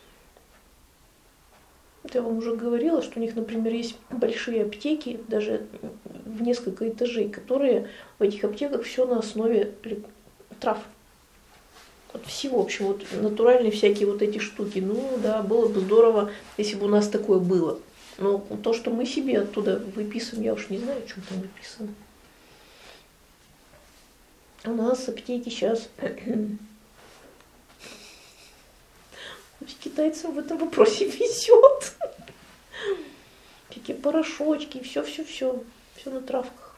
A: Я вам уже говорила, что у них, например, есть большие аптеки, даже в несколько этажей, которые в этих аптеках все на основе трав. Вот всего, в общем, вот натуральные всякие вот эти штуки. Ну да, было бы здорово, если бы у нас такое было. Но то, что мы себе оттуда выписываем, я уж не знаю, о чем там написано. У нас аптеки сейчас... Китайцам в этом вопросе везет. Какие порошочки, все-все-все, все на травках.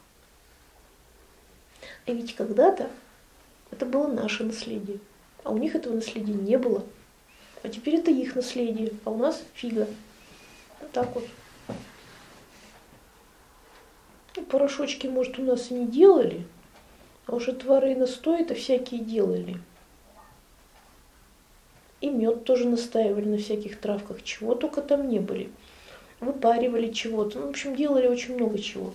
A: И ведь когда-то это было наше наследие, а у них этого наследия не было. А теперь это их наследие, а у нас фига. Вот так вот. И порошочки, может, у нас и не делали, а уже отвары и настои-то всякие делали. И мед тоже настаивали на всяких травках, чего только там не были. Выпаривали чего-то. Ну, в общем, делали очень много чего.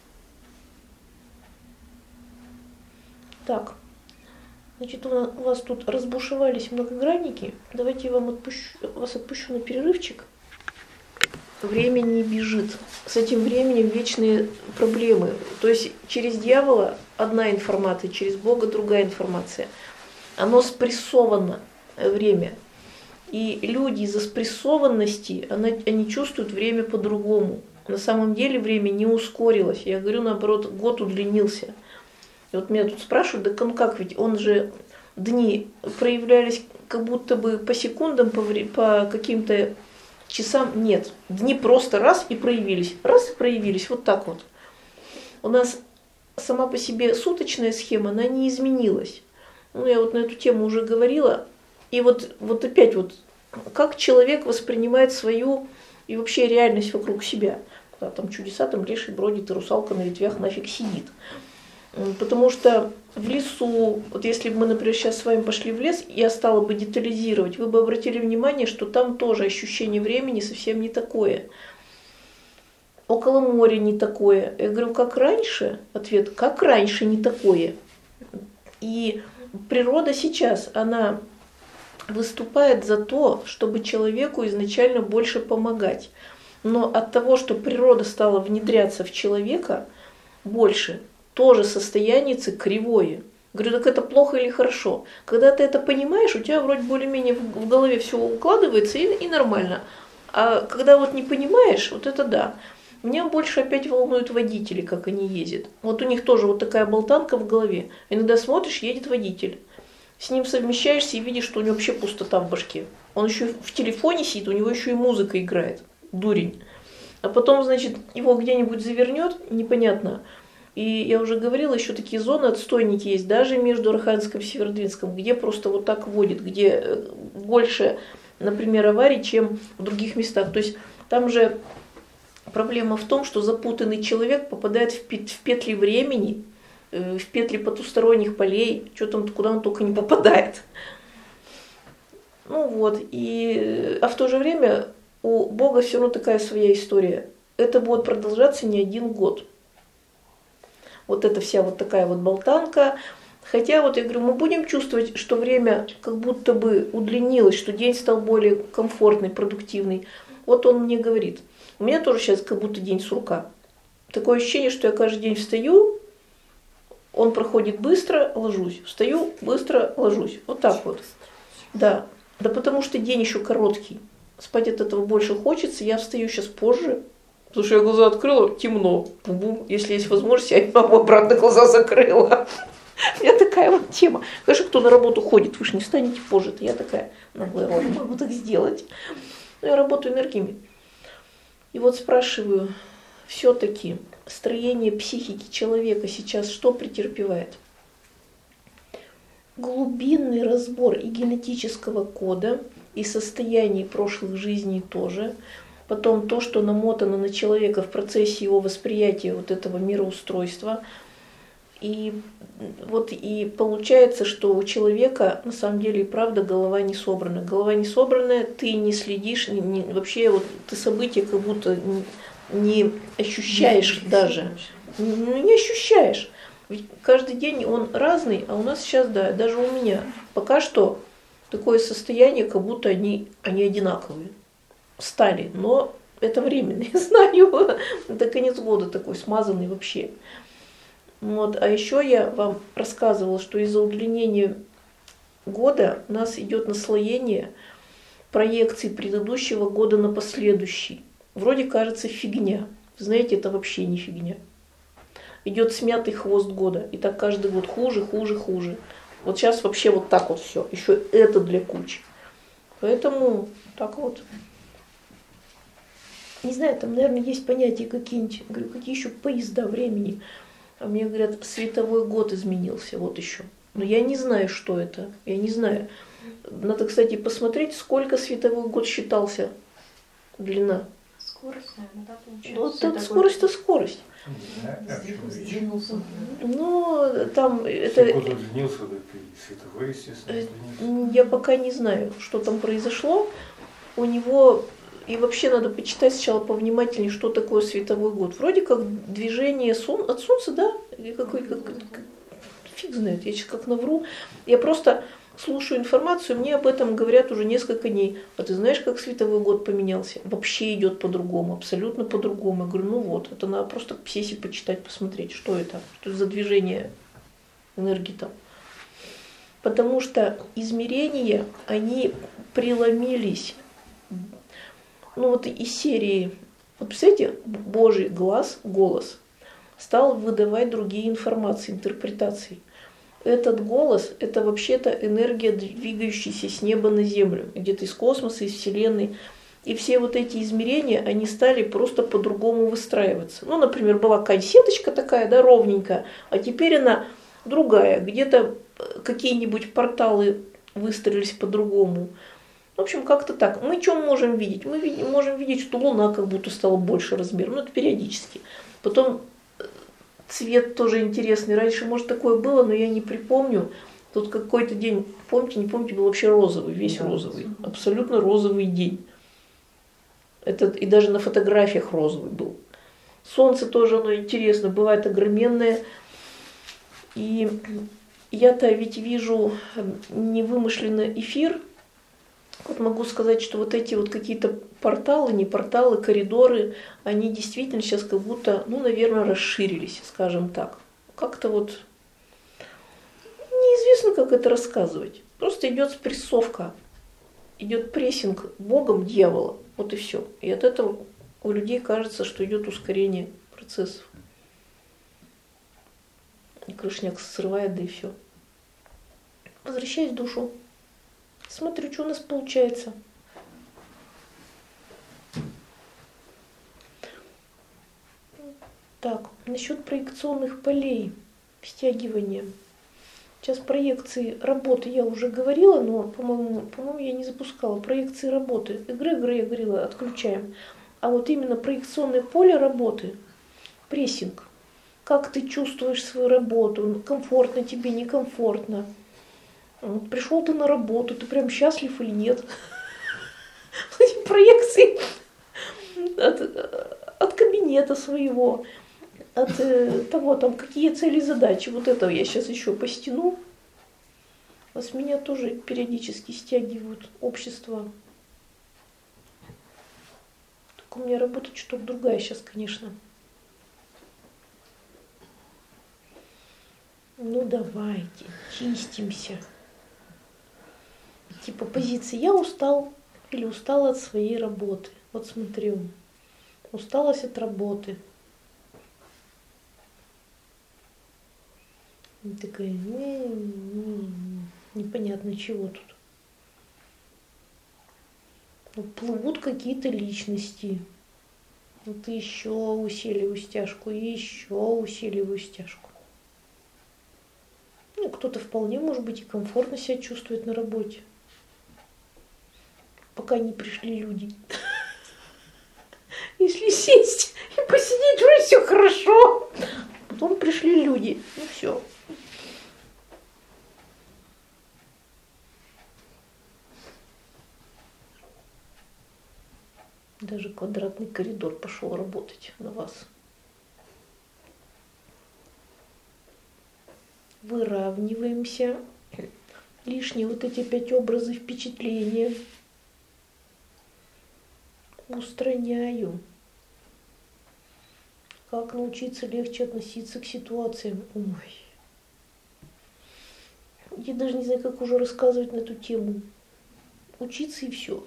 A: Так, значит, у вас тут разбушевались многогранники. Давайте я вам отпущу, вас отпущу на перерывчик. Время не бежит. С этим временем вечные проблемы. То есть через дьявола одна информация, через Бога другая информация. Оно спрессовано. Время. И люди из-за спрессованности, они чувствуют время по-другому. На самом деле время не ускорилось. Я говорю, наоборот, год удлинился. И вот меня тут спрашивают, да ну как, ведь он же, дни проявлялись как будто бы по секундам, по, по каким-то часам. Нет, дни просто раз и проявились. Раз и проявились, вот так вот. У нас сама по себе суточная схема, она не изменилась. Ну, я вот на эту тему уже говорила. И вот, вот опять вот, как человек воспринимает свою и вообще реальность вокруг себя. Да, там чудеса, там леший бродит, и русалка на ветвях нафиг сидит. Потому что в лесу, вот если бы мы, например, сейчас с вами пошли в лес, я стала бы детализировать, вы бы обратили внимание, что там тоже ощущение времени совсем не такое. Около моря не такое. Я говорю, как раньше? Ответ, как раньше не такое. И природа сейчас, она... выступает за то, чтобы человеку изначально больше помогать. Но от того, что природа стала внедряться в человека больше, тоже состояние кривое. Говорю, так это плохо или хорошо? Когда ты это понимаешь, у тебя вроде более-менее в голове все укладывается и, и нормально. А когда вот не понимаешь, вот это да. Меня больше опять волнуют водители, как они ездят. Вот у них тоже вот такая болтанка в голове. Иногда смотришь, едет водитель. С ним совмещаешься и видишь, что у него вообще пустота в башке. Он еще в телефоне сидит, у него еще и музыка играет. Дурень. А потом, значит, его где-нибудь завернет, непонятно. И я уже говорила, еще такие зоны, отстойники есть, даже между Архангельском и Северодвинском, где просто вот так водит, где больше, например, аварий, чем в других местах. То есть там же проблема в том, что запутанный человек попадает в петли времени, в петли потусторонних полей, что там, куда он только не попадает. Ну вот, и, а в то же время у Бога все равно такая своя история. Это будет продолжаться не один год. Вот эта вся вот такая вот болтанка. Хотя вот я говорю, мы будем чувствовать, что время как будто бы удлинилось, что день стал более комфортный, продуктивный. Вот он мне говорит, у меня тоже сейчас как будто день сурка. Такое ощущение, что я каждый день встаю, он проходит быстро, ложусь. Встаю, быстро, ложусь. Вот так вот. Да. Да потому что день еще короткий. Спать от этого больше хочется. Я встаю сейчас позже. Потому что я глаза открыла, темно. Бум-бум. Если есть возможность, я маму обратно глаза закрыла. У меня такая вот тема. Конечно, кто на работу ходит, вы же не встанете позже-то. Я такая, наглая, могу так сделать. Но я работаю энергиями. И вот спрашиваю, все-таки строение психики человека сейчас что претерпевает? Глубинный разбор и генетического кода, и состояний прошлых жизней тоже. Потом то, что намотано на человека в процессе его восприятия вот этого мироустройства. И вот и получается, что у человека на самом деле и правда голова не собрана. Голова не собранная, ты не следишь, не, не, вообще вот ты события как будто не, не ощущаешь не даже. Ну, не ощущаешь. Ведь каждый день он разный, а у нас сейчас, да, даже у меня пока что такое состояние, как будто они, они одинаковые. Стали, но это временно, я знаю. Это конец года такой, смазанный вообще. Вот. А еще я вам рассказывала, что из-за удлинения года у нас идет наслоение проекций предыдущего года на последующий. Вроде кажется фигня. Знаете, это вообще не фигня. Идет смятый хвост года. И так каждый год хуже, хуже, хуже. Вот сейчас вообще вот так вот все. Еще это для кучи. Поэтому так вот. Не знаю, там, наверное, есть понятия какие-нибудь. Говорю, какие еще поезда времени. А мне говорят, световой год изменился, вот еще. Но я не знаю, что это. Я не знаю. Надо, кстати, посмотреть, сколько световой год считался. Длина.
B: Скорость, наверное, да, получается?
A: Ну, так скорость-то скорость. Ну, там это...
C: Год удлинился, так и световой, естественно, удлинился.
A: Я пока не знаю, что там произошло. У него... И вообще надо почитать сначала повнимательнее, что такое световой год. Вроде как движение сон... от Солнца, да? Или какой, как... Фиг знает, я сейчас как навру. Я просто слушаю информацию, мне об этом говорят уже несколько дней. А ты знаешь, как световой год поменялся? Вообще идет по-другому, абсолютно по-другому. Я говорю, ну вот, это надо просто к сессии почитать, посмотреть, что это, что это за движение энергии там. Потому что измерения, они преломились. Ну вот из серии, вот представляете, Божий глаз, голос, стал выдавать другие информации, интерпретации. Этот голос – это вообще-то энергия, двигающаяся с неба на землю, где-то из космоса, из Вселенной. И все вот эти измерения, они стали просто по-другому выстраиваться. Ну, например, была какая-нибудь сеточка такая, да, ровненькая, а теперь она другая. Где-то какие-нибудь порталы выстроились по-другому. В общем, как-то так. Мы что можем видеть? Мы видим, можем видеть, что Луна как будто стала больше размером. Ну, это периодически. Потом цвет тоже интересный. Раньше, может, такое было, но я не припомню. Тут какой-то день, помните, не помните, был вообще розовый, весь да, розовый. Абсолютно розовый день. Это, и даже на фотографиях розовый был. Солнце тоже, оно интересно, бывает огроменное. И я-то ведь вижу невымышленный эфир. Вот могу сказать, что вот эти вот какие-то порталы, не порталы, коридоры, они действительно сейчас как будто, ну, наверное, расширились, скажем так. Как-то вот неизвестно, как это рассказывать. Просто идет спрессовка, идет прессинг Богом дьявола, вот и все. И от этого у людей кажется, что идет ускорение процессов. И крышняк срывает, да и все. Возвращаясь в душу. Смотрю, что у нас получается. Так, насчет проекционных полей, стягивания. Сейчас проекции работы я уже говорила, но, по-моему, по-моему, я не запускала. Проекции работы. Эгрегоры, я говорила, отключаем. А вот именно проекционное поле работы, прессинг. Как ты чувствуешь свою работу, комфортно тебе, некомфортно. Пришел ты на работу, ты прям счастлив или нет? Эти проекции от, от кабинета своего, от того, там, какие цели и задачи. Вот этого я сейчас еще постяну. А с меня тоже периодически стягивают общество. Только у меня работа что-то другая сейчас, конечно. Ну давайте, чистимся. Типа позиции «я устал» или «устала от своей работы». Вот смотрю, усталость от работы. И такая, не, не, непонятно чего тут. Ну, плывут какие-то личности. Вот еще усиливаю стяжку, и еще усиливаю стяжку. Ну, кто-то вполне, может быть, и комфортно себя чувствует на работе. Пока не пришли люди. Если сесть и посидеть, уже все хорошо. Потом пришли люди. Ну все. Даже квадратный коридор пошел работать на вас. Выравниваемся. Лишние вот эти пять образов впечатления устраняю. Как научиться легче относиться к ситуациям? Ой. Я даже не знаю, как уже рассказывать на эту тему. Учиться и все.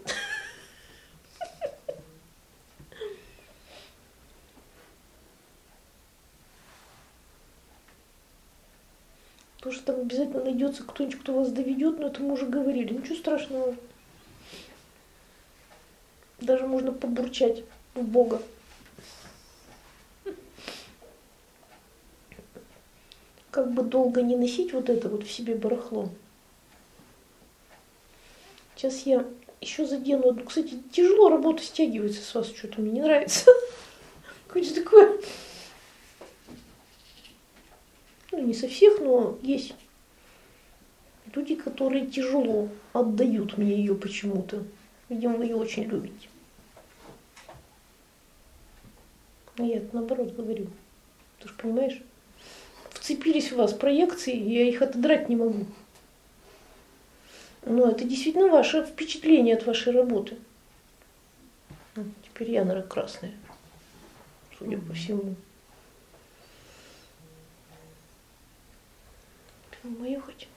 A: Потому что там обязательно найдется кто-нибудь, кто вас доведет, но это мы уже говорили. Ничего страшного. Даже можно побурчать в Бога. Как бы долго не носить вот это вот в себе барахло. Сейчас я еще задену одну. Кстати, тяжело работа стягивается с вас, что-то мне не нравится. Какое-то такое. Ну, не со всех, но есть люди, которые тяжело отдают мне ее почему-то. Видимо, вы ее очень любите. А я наоборот говорю. Ты же понимаешь, вцепились в вас проекции, я их отодрать не могу. Но это действительно ваше впечатление от вашей работы. Теперь я, наверное, красная, судя по всему. Мою хоть.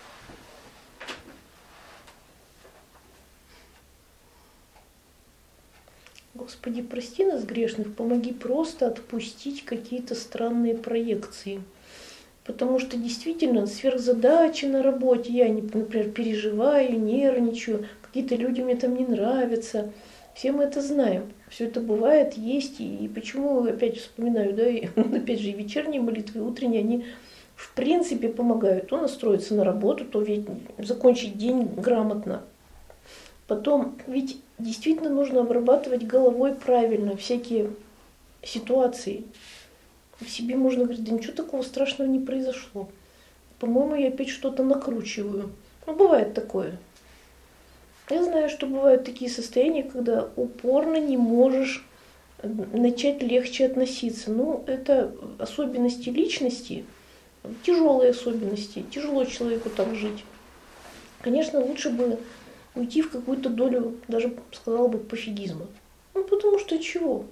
A: Господи, прости нас, грешных, помоги просто отпустить какие-то странные проекции. Потому что действительно сверхзадачи на работе, я, например, переживаю, нервничаю, какие-то люди мне там не нравятся. Все мы это знаем. Все это бывает, есть. И почему, опять вспоминаю, да, и, опять же, и вечерние молитвы, и утренние, они в принципе помогают то настроиться на работу, то ведь закончить день грамотно. Потом, ведь действительно нужно обрабатывать головой правильно всякие ситуации. В себе можно говорить, да ничего такого страшного не произошло. По-моему, я опять что-то накручиваю. Ну, бывает такое. Я знаю, что бывают такие состояния, когда упорно не можешь начать легче относиться. Ну, это особенности личности, тяжелые особенности. Тяжело человеку так жить. Конечно, лучше бы уйти в какую-то долю, даже сказала бы, пофигизма. Ну, потому что чего?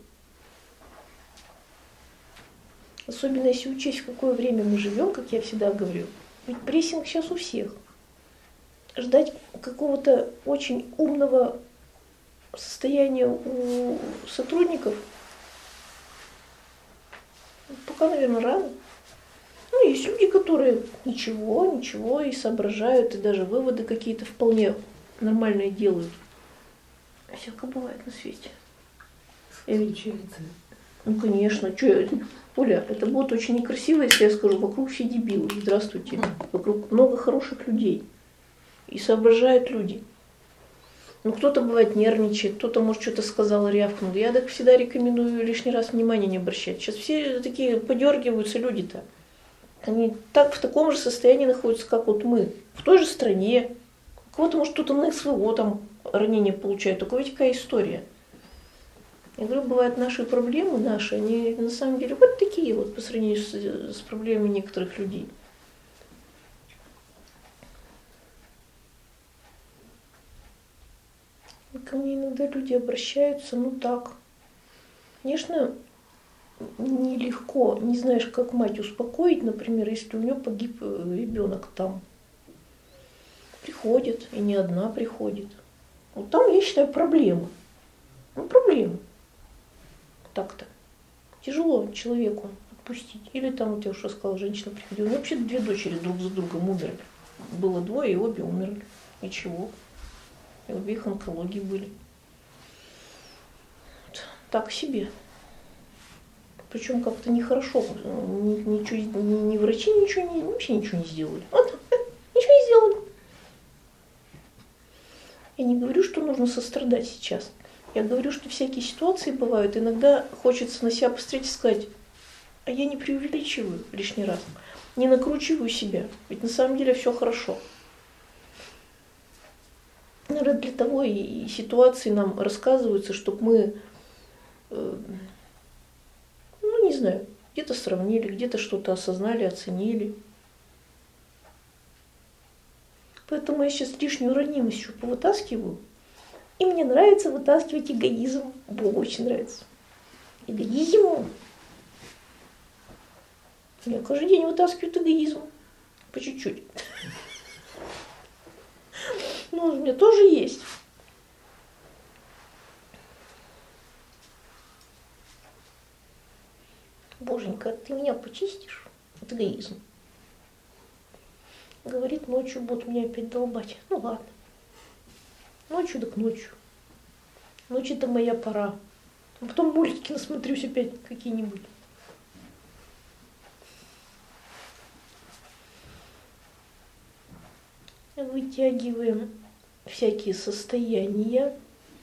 A: Особенно если учесть, в какое время мы живем, как я всегда говорю. Ведь прессинг сейчас у всех. Ждать какого-то очень умного состояния у сотрудников пока, наверное, рано. Ну, есть люди, которые ничего, ничего и соображают, и даже выводы какие-то вполне нормальные делают. Всякое бывает на свете.
B: Случается.
A: Ну, конечно. Что я... Оля, это будет очень некрасиво, если я скажу, вокруг все дебилы. Здравствуйте. Вокруг много хороших людей. И соображают люди. Ну, кто-то бывает нервничает, кто-то, может, что-то сказал, рявкнул. Я так всегда рекомендую лишний раз внимания не обращать. Сейчас все такие подергиваются люди-то. Они так в таком же состоянии находятся, как вот мы. В той же стране. У кого-то, может, кто-то на СВО там ранение получает. Только ведь какая история. Я говорю, бывают наши проблемы, наши, они на самом деле вот такие вот по сравнению с, с проблемами некоторых людей. И ко мне иногда люди обращаются, ну так, Конечно, нелегко, не знаешь, как мать успокоить, например, если у нее погиб ребенок там. Приходит, и не одна приходит. Вот там, я считаю, проблема. Ну, проблема. Так-то. Тяжело человеку отпустить. Или там, вот я уже сказала, женщина приходила. Ну, вообще две дочери друг за другом умерли. Было двое, и обе умерли. Ничего. И обе их онкологии были. Так себе. Причем как-то нехорошо. Ничего, ни, ни врачи ничего не, вообще ничего не сделали. Вот, ничего не сделали. Я не говорю, что нужно сострадать сейчас. Я говорю, что всякие ситуации бывают. Иногда хочется на себя посмотреть и сказать, а я не преувеличиваю лишний раз. Не накручиваю себя. Ведь на самом деле все хорошо. Наверное, для того и ситуации нам рассказываются, чтобы мы, э, ну не знаю, где-то сравнили, где-то что-то осознали, оценили. Поэтому я сейчас лишнюю ранимость еще повытаскиваю. И мне нравится вытаскивать эгоизм. Богу очень нравится. Эгоизм. Я каждый день вытаскиваю эгоизм. По чуть-чуть. Ну, он у меня тоже есть. Боженька, ты меня почистишь от эгоизма. Говорит, ночью будут меня опять долбать. Ну ладно. Ночью так ночью. Ночью это моя пора. А потом мультики насмотрюсь опять какие-нибудь. Вытягиваем всякие состояния.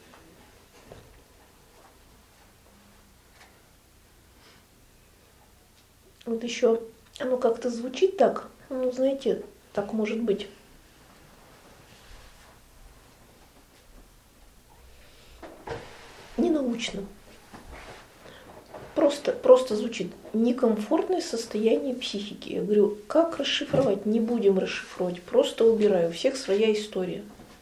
A: Вот еще оно как-то звучит так, ну, знаете, так может быть. Ненаучно. Просто, просто звучит некомфортное состояние психики. Я говорю, как расшифровать? Не будем расшифровать, просто убираю. У всех своя история.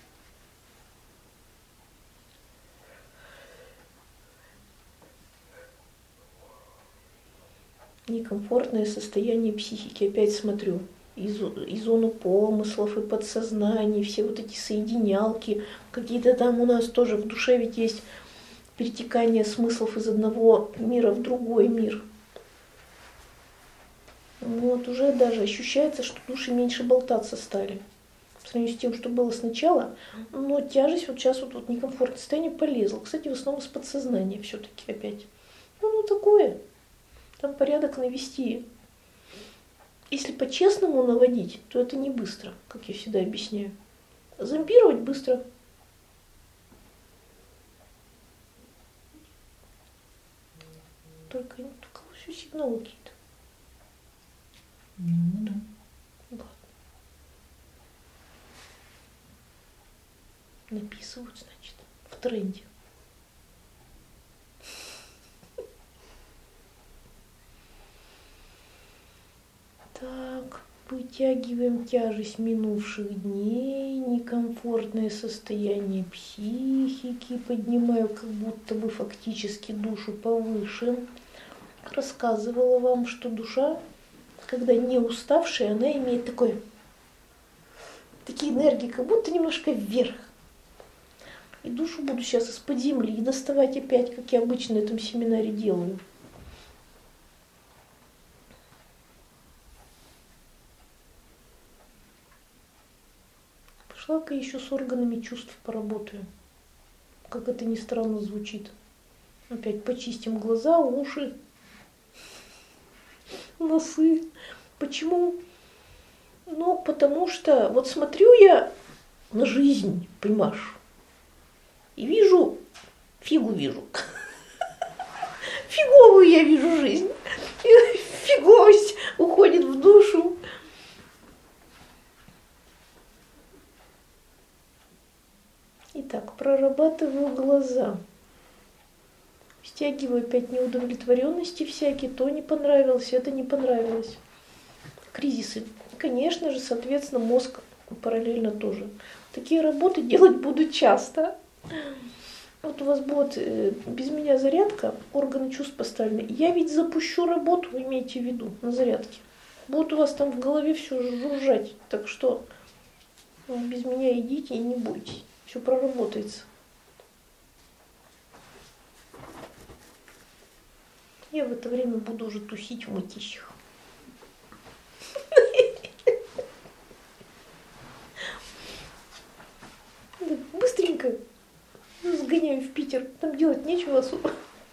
A: Некомфортное состояние психики. Опять смотрю. И зону помыслов, и подсознание, все вот эти соединялки. Какие-то там у нас тоже в душе ведь есть перетекание смыслов из одного мира в другой мир. Вот уже даже ощущается, что души меньше болтаться стали. По сравнению с тем, что было сначала. Но тяжесть вот сейчас вот, вот некомфортное состояние полезла. Кстати, в основном с подсознания все-таки опять. Ну, ну такое. Там порядок навести. Если по-честному наводить, то это не быстро, как я всегда объясняю. Зомбировать быстро. Только, ну, только все сигналы какие-то.
B: Mm-hmm.
A: Ладно. Написывают, значит, в тренде. Так, вытягиваем тяжесть минувших дней, некомфортное состояние психики, поднимаю как будто бы фактически душу повыше. Рассказывала вам, что душа, когда не уставшая, она имеет такое, такие энергии, как будто немножко вверх. И душу буду сейчас из-под земли доставать опять, как я обычно на этом семинаре делаю. Пошла-ка еще с органами чувств поработаю. Как это ни странно звучит. Опять почистим глаза, уши, носы. Почему? Ну, потому что вот смотрю я на жизнь, понимаешь, и вижу, фигу вижу. Фиговую я вижу жизнь. Фиговость уходит в душу. Итак, прорабатываю глаза. Стягиваю опять неудовлетворенности всякие. То не понравилось, это не понравилось. Кризисы. Конечно же, соответственно, мозг параллельно тоже. Такие работы делать буду часто. Вот у вас будет э, без меня зарядка, органы чувств поставлены. Я ведь запущу работу, имейте в виду, на зарядке. Будет у вас там в голове все жужжать. Так что ну, без меня идите и не бойтесь. Все проработается. Я в это время буду уже тусить в мытищах. Быстренько сгоняю в Питер. Там делать нечего особо.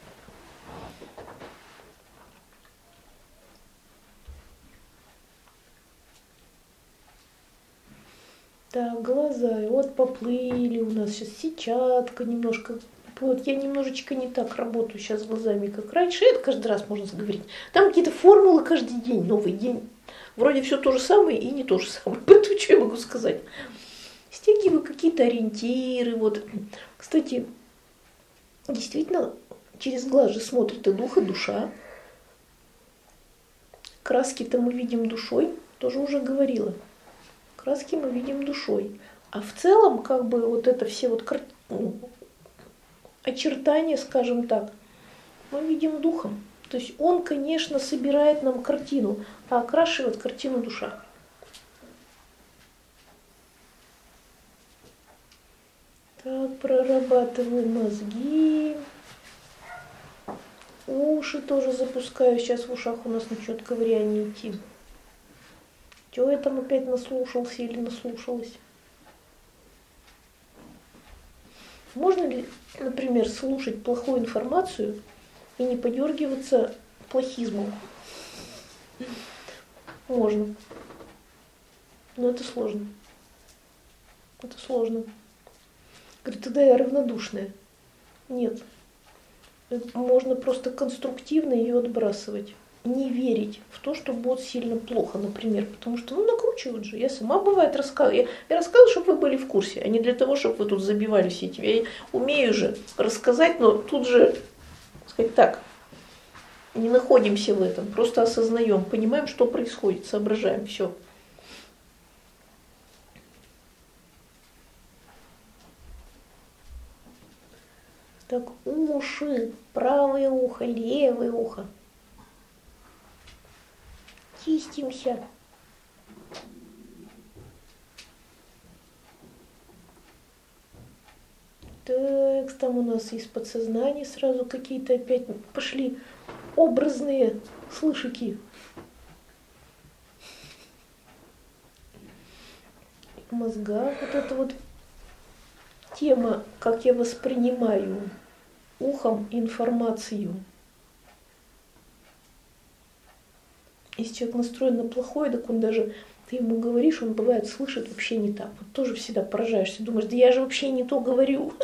A: Так, глаза. И вот поплыли у нас сейчас сетчатка немножко. Вот я немножечко не так работаю сейчас глазами, как раньше. Это каждый раз можно говорить. Там какие-то формулы каждый день, новый день. Вроде все то же самое и не то же самое. Поэтому что я могу сказать? Стягиваю какие-то ориентиры. Вот. Кстати, действительно, через глаз же смотрит и дух, и душа. Краски-то мы видим душой, тоже уже говорила. Краски мы видим душой. А в целом, как бы, вот это все вот кар... очертания, скажем так, мы видим духом. То есть он, конечно, собирает нам картину, а окрашивает картину душа. Так, прорабатываю мозги. Уши тоже запускаю. Сейчас в ушах у нас начнет ковыряние идти. Чего я там опять наслушался или наслушалась? Можно ли, например, слушать плохую информацию и не подергиваться плохизмом? Можно. Но это сложно. Это сложно. Говорит, тогда я равнодушная. Нет. Можно просто конструктивно ее отбрасывать. Не верить в то, что будет сильно плохо, например. Потому что, ну, накручивают же. Я сама, бывает, рассказываю. Я, я рассказываю, чтобы вы были в курсе, а не для того, чтобы вы тут забивали все эти. Я умею же рассказать, но тут же, сказать так, не находимся в этом. Просто осознаем, понимаем, что происходит, соображаем, все. Так, уши, правое ухо, левое ухо. Чистимся. Так, там у нас из подсознания сразу какие-то опять пошли образные слышики. В мозгах вот эта вот тема, как я воспринимаю ухом информацию. Если человек настроен на плохое, так он даже, ты ему говоришь, он бывает слышит вообще не так. Вот тоже всегда поражаешься, думаешь, да я же вообще не то говорю.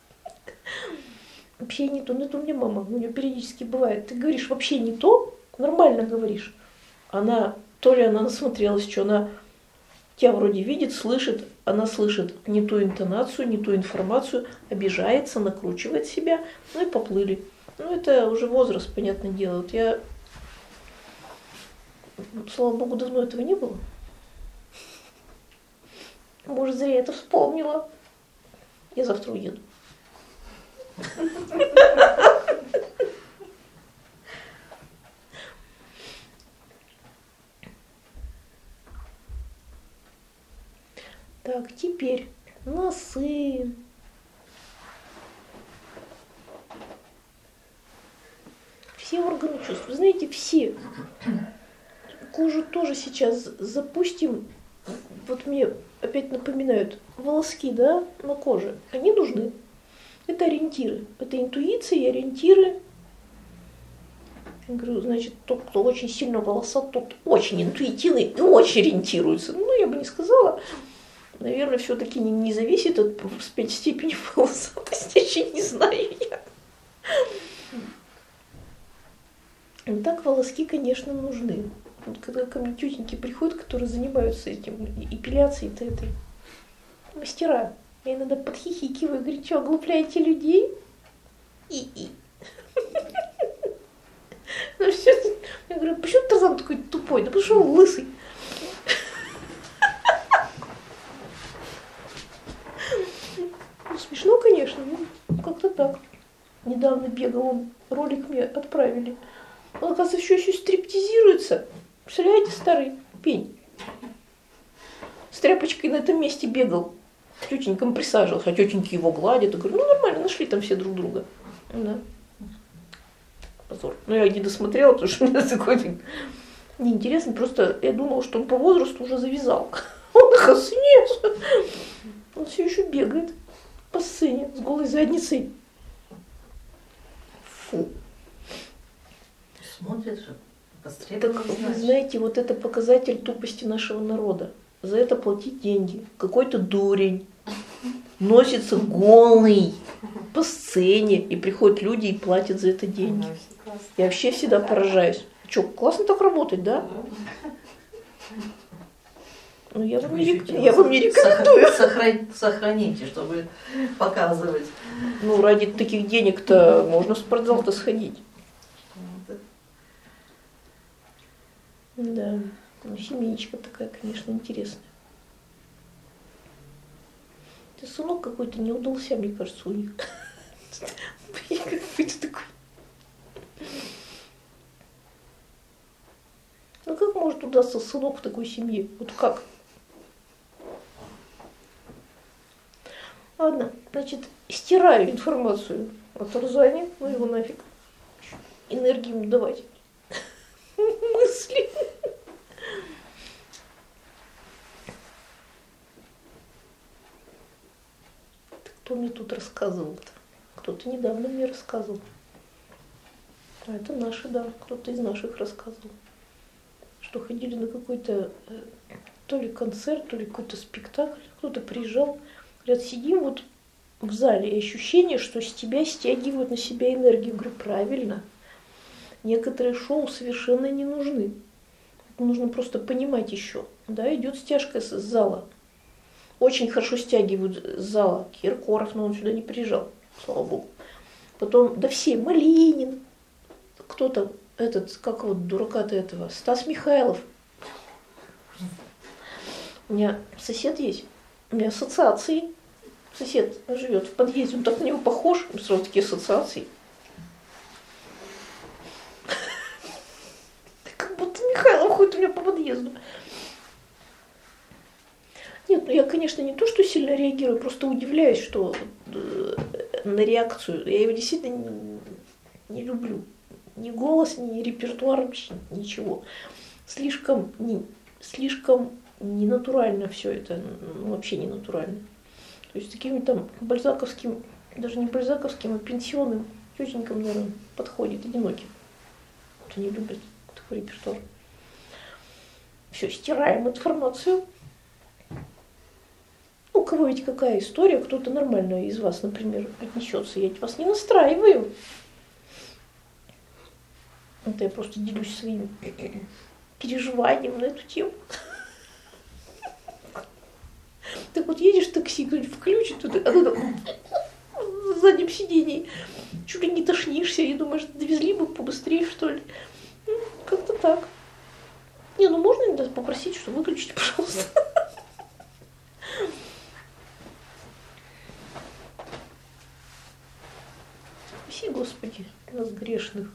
A: Вообще не то. Ну это у меня мама, у нее периодически бывает. Ты говоришь вообще не то, нормально говоришь. Она, то ли она насмотрелась, что она тебя вроде видит, слышит, она слышит не ту интонацию, не ту информацию, обижается, накручивает себя, ну и поплыли. Ну это уже возраст, понятное дело. Вот я, слава богу, давно этого не было. Может, зря я это вспомнила. Я завтра уеду. Так, теперь носы. Все органы чувств. Вы знаете, все. Кожу тоже сейчас запустим. Вот мне опять напоминают волоски, да, на коже. Они нужны. Это ориентиры. Это интуиция и ориентиры. Я говорю, значит, тот, кто очень сильно волосат, тот очень интуитивный и очень ориентируется. Ну, я бы не сказала. Наверное, все-таки не, не зависит от степени волосатости, еще не знаю я. Но так волоски, конечно, нужны. Вот когда ко мне тетеньки приходят, которые занимаются этим эпиляцией-то этой, мастера, я иногда подхихикиваю, говорю, что, оглупляете людей? И-и. Я говорю, почему Тарзан такой тупой? Да потому что он лысый. Смешно, конечно. Ну, как-то так. Недавно бегал он, ролик мне отправили. Он, оказывается, еще, еще стриптизируется. Представляете, старый пень. С тряпочкой на этом месте бегал. К тетенькам присаживался, а тетеньки его гладят. И говорю, ну нормально, нашли там все друг друга. Да. Позор. Ну, я не досмотрела, потому что мне такой неинтересно. Просто я думала, что он по возрасту уже завязал. Он, оказывается, нет. Он все еще бегает по сцене с голой задницей. Фу.
B: Смотрит же. Быстрее
A: Так, вы знаете, вот это показатель тупости нашего народа. За это платить деньги. Какой-то дурень носится голый по сцене, и приходят люди и платят за это деньги. Я вообще всегда поражаюсь. Что, классно так работать, да? Ну, я вам, не, рек... я вам не рекомендую.
B: Сохран... Сохраните, чтобы показывать.
A: Ну, ради таких денег-то можно в спортзал-то сходить. Да, ну, семейка такая, конечно, интересная. Ты сынок какой-то не удался, мне кажется, у них. Какой-то такой. Ну как может удастся сынок в такой семье? Вот как? Ладно, значит, стираю информацию о Тарзане, ну его нафиг. Энергию ему давать. Мысли. Кто мне тут рассказывал-то? Кто-то недавно мне рассказывал. А это наши, да, кто-то из наших рассказывал. Что ходили на какой-то то ли концерт, то ли какой-то спектакль. Кто-то приезжал. Говорят, сидим вот в зале, и ощущение, что с тебя стягивают на себя энергию. Я говорю, правильно. Некоторые шоу совершенно не нужны. Нужно просто понимать еще. Да, идет стяжка с зала. Очень хорошо стягивают с зала. Киркоров, но он сюда не приезжал, слава богу. Потом, да все, Малинин, кто-то, этот, как вот дурака-то этого, Стас Михайлов. У меня сосед есть, у меня ассоциации. Сосед живет в подъезде, он так на него похож, сразу такие ассоциации. Как будто Михайлов ходит у меня по подъезду. Нет, ну я, конечно, не то, что сильно реагирую, просто удивляюсь, что э, на реакцию. Я его действительно не, не люблю. Ни голос, ни репертуар, вообще ничего. Слишком, не, слишком ненатурально все это, ну, вообще не натурально. То есть таким там бальзаковским, даже не бальзаковским, а пенсионным тетенькам, наверное, подходит, одиноким. Вот они любят такой репертуар. Все, стираем информацию. У кого ведь какая история, кто-то нормально из вас, например, отнесется. Я вас не настраиваю. Это я просто делюсь своим переживанием на эту тему. Так вот едешь в такси, кто-нибудь включит, а ты в заднем сидении чуть ли не тошнишься и думаешь, довезли бы побыстрее, что ли. Ну, как-то так. Не, ну можно иногда попросить, что выключите, пожалуйста. Спаси, Господи, нас грешных.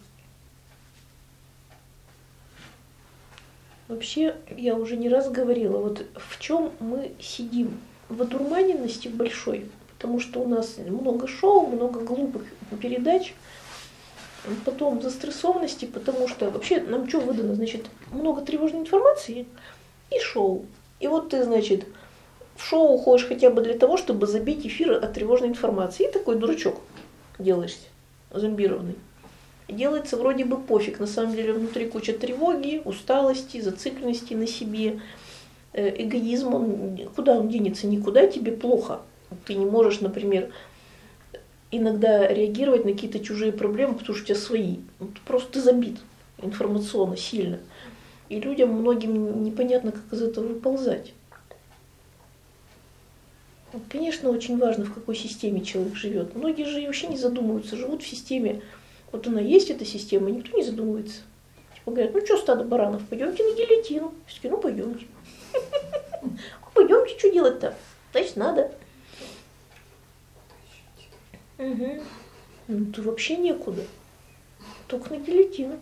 A: Вообще, я уже не раз говорила, вот в чем мы сидим? В одурманенности большой, потому что у нас много шоу, много глупых передач, потом в застрессованности, потому что вообще нам что выдано? Значит, много тревожной информации и шоу. И вот ты, значит, в шоу уходишь хотя бы для того, чтобы забить эфир от тревожной информации. И такой дурачок делаешься, зомбированный. Делается вроде бы пофиг, на самом деле внутри куча тревоги, усталости, зацикленности на себе, эгоизм, он, куда он денется, никуда, тебе плохо. Ты не можешь, например, иногда реагировать на какие-то чужие проблемы, потому что у тебя свои. Вот просто ты забит информационно сильно. И людям многим непонятно, как из этого выползать. Конечно, очень важно, в какой системе человек живет. Многие же вообще не задумываются, живут в системе. Вот она есть, эта система, никто не задумывается. Типа говорят, ну что, стадо баранов, пойдемте на гильотину. Все таки, ну пойдемте. Пойдемте, что делать-то? Значит, надо. Угу. Ну, ты вообще некуда. Только на гильотину.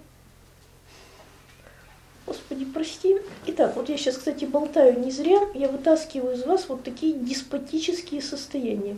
A: Господи, прости. Итак, вот я сейчас, кстати, болтаю не зря. Я вытаскиваю из вас вот такие деспотические состояния.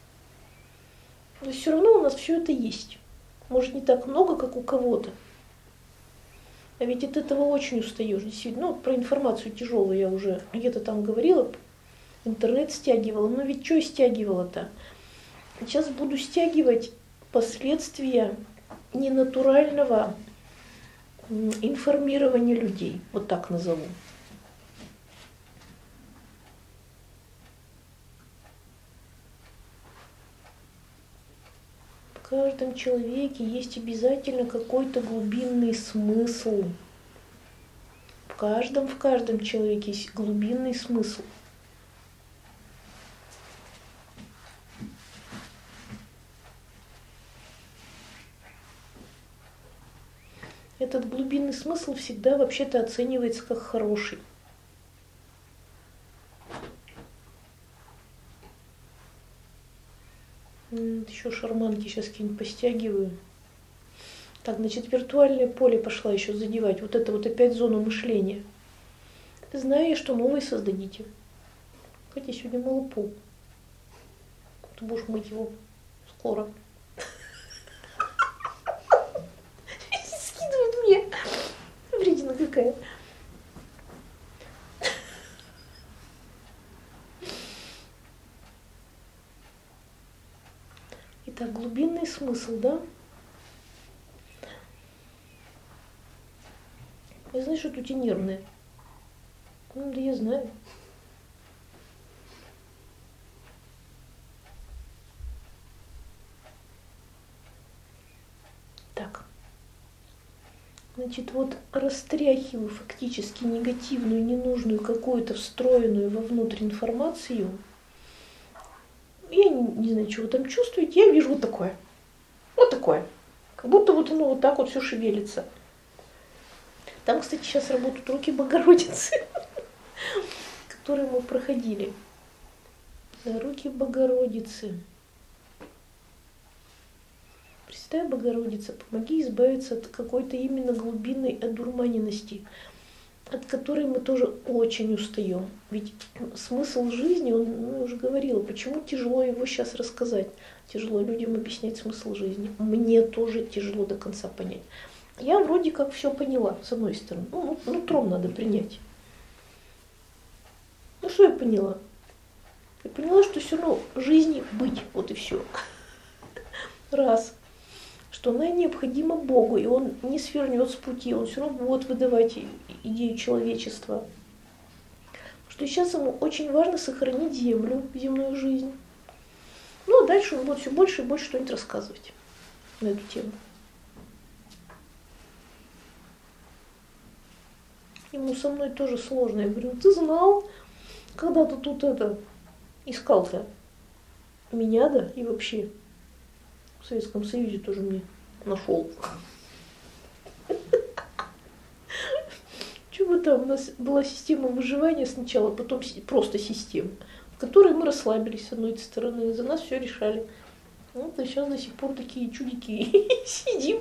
A: Но все равно у нас все это есть. Может, не так много, как у кого-то. А ведь от этого очень устаешь. Действительно, ну, про информацию тяжелую я уже где-то там говорила. Интернет стягивала. Но ведь что стягивала-то? Сейчас буду стягивать последствия ненатурального информирования людей. Вот так назову. В каждом человеке есть обязательно какой-то глубинный смысл. В каждом, в каждом человеке есть глубинный смысл. Этот глубинный смысл всегда вообще-то оценивается как хороший. Еще шарманки сейчас какие-нибудь постягиваю. Так, значит, виртуальное поле пошла еще задевать. Вот это вот опять зону мышления. Знаю я, что новое создадите. Хотя сегодня мало пол. Ты будешь мыть его скоро. Скидывает мне. Вредина какая. Итак, глубинный смысл, да? Я знаю, что тут и нервные. Ну, да я знаю. Так. Значит, вот растряхиваю фактически негативную, ненужную, какую-то встроенную вовнутрь информацию. Я не, не знаю, что вы там чувствуете, я вижу вот такое. Вот такое. Как будто вот оно вот так вот все шевелится. Там, кстати, сейчас работают руки Богородицы, которые мы проходили. Руки Богородицы. Пресвятая Богородица, помоги избавиться от какой-то именно глубинной одурманенности, от которой мы тоже очень устаем. Ведь смысл жизни, он, ну, я уже говорила, почему тяжело его сейчас рассказать. Тяжело людям объяснять смысл жизни. Мне тоже тяжело до конца понять. Я вроде как все поняла, с одной стороны. Ну, нутром надо принять. Ну, что я поняла? Я поняла, что все равно жизни быть, вот и все. Раз. Что она необходима Богу, и Он не свернет с пути, Он все равно будет выдавать идею человечества. Что сейчас ему очень важно сохранить землю, земную жизнь. Ну, а дальше он будет все больше и больше что-нибудь рассказывать на эту тему. Ему со мной тоже сложно. Я говорю, ты знал, когда ты тут это искал-то меня, да, и вообще в Советском Союзе тоже мне нашел. Чего там? У нас была система выживания сначала, потом просто система, в которой мы расслабились с одной стороны, за нас все решали. Вот, а сейчас до сих пор такие чудики сидим.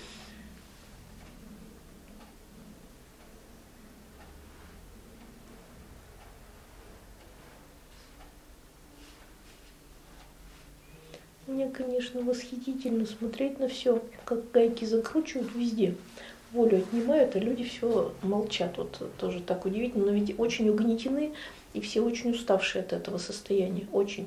A: Мне, конечно, восхитительно смотреть на все, как гайки закручивают везде. Волю отнимают, а люди все молчат. Вот тоже так удивительно, но ведь очень угнетены и все очень уставшие от этого состояния. Очень.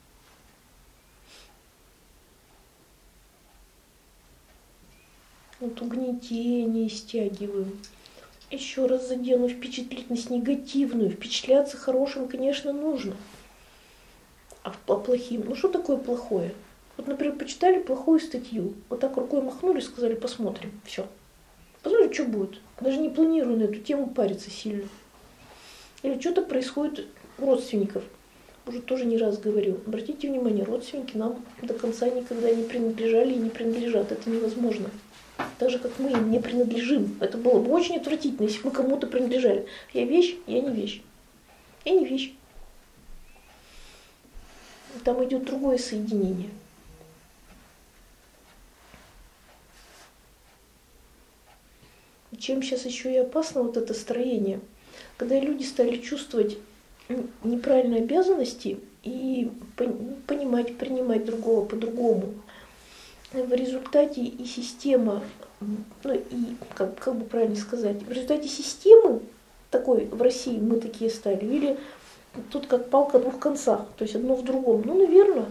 A: Вот угнетение стягиваю. Еще раз задену впечатлительность негативную. Впечатляться хорошим, конечно, нужно. А плохим? Ну что такое плохое? Вот, например, почитали плохую статью, вот так рукой махнули, сказали, посмотрим, все. Посмотрим, что будет. Даже не планирую на эту тему париться сильно. Или что-то происходит у родственников. Уже тоже не раз говорил. Обратите внимание, родственники нам до конца никогда не принадлежали и не принадлежат. Это невозможно. Так же, как мы им не принадлежим. Это было бы очень отвратительно, если бы мы кому-то принадлежали. Я вещь, я не вещь. Я не вещь. Там идет другое соединение. чем сейчас еще и опасно вот это строение, когда люди стали чувствовать неправильные обязанности и понимать, принимать другого по-другому. В результате и система, ну и как, как бы правильно сказать, в результате системы такой в России мы такие стали, или тут как палка о двух концах, то есть одно в другом. Ну, наверное.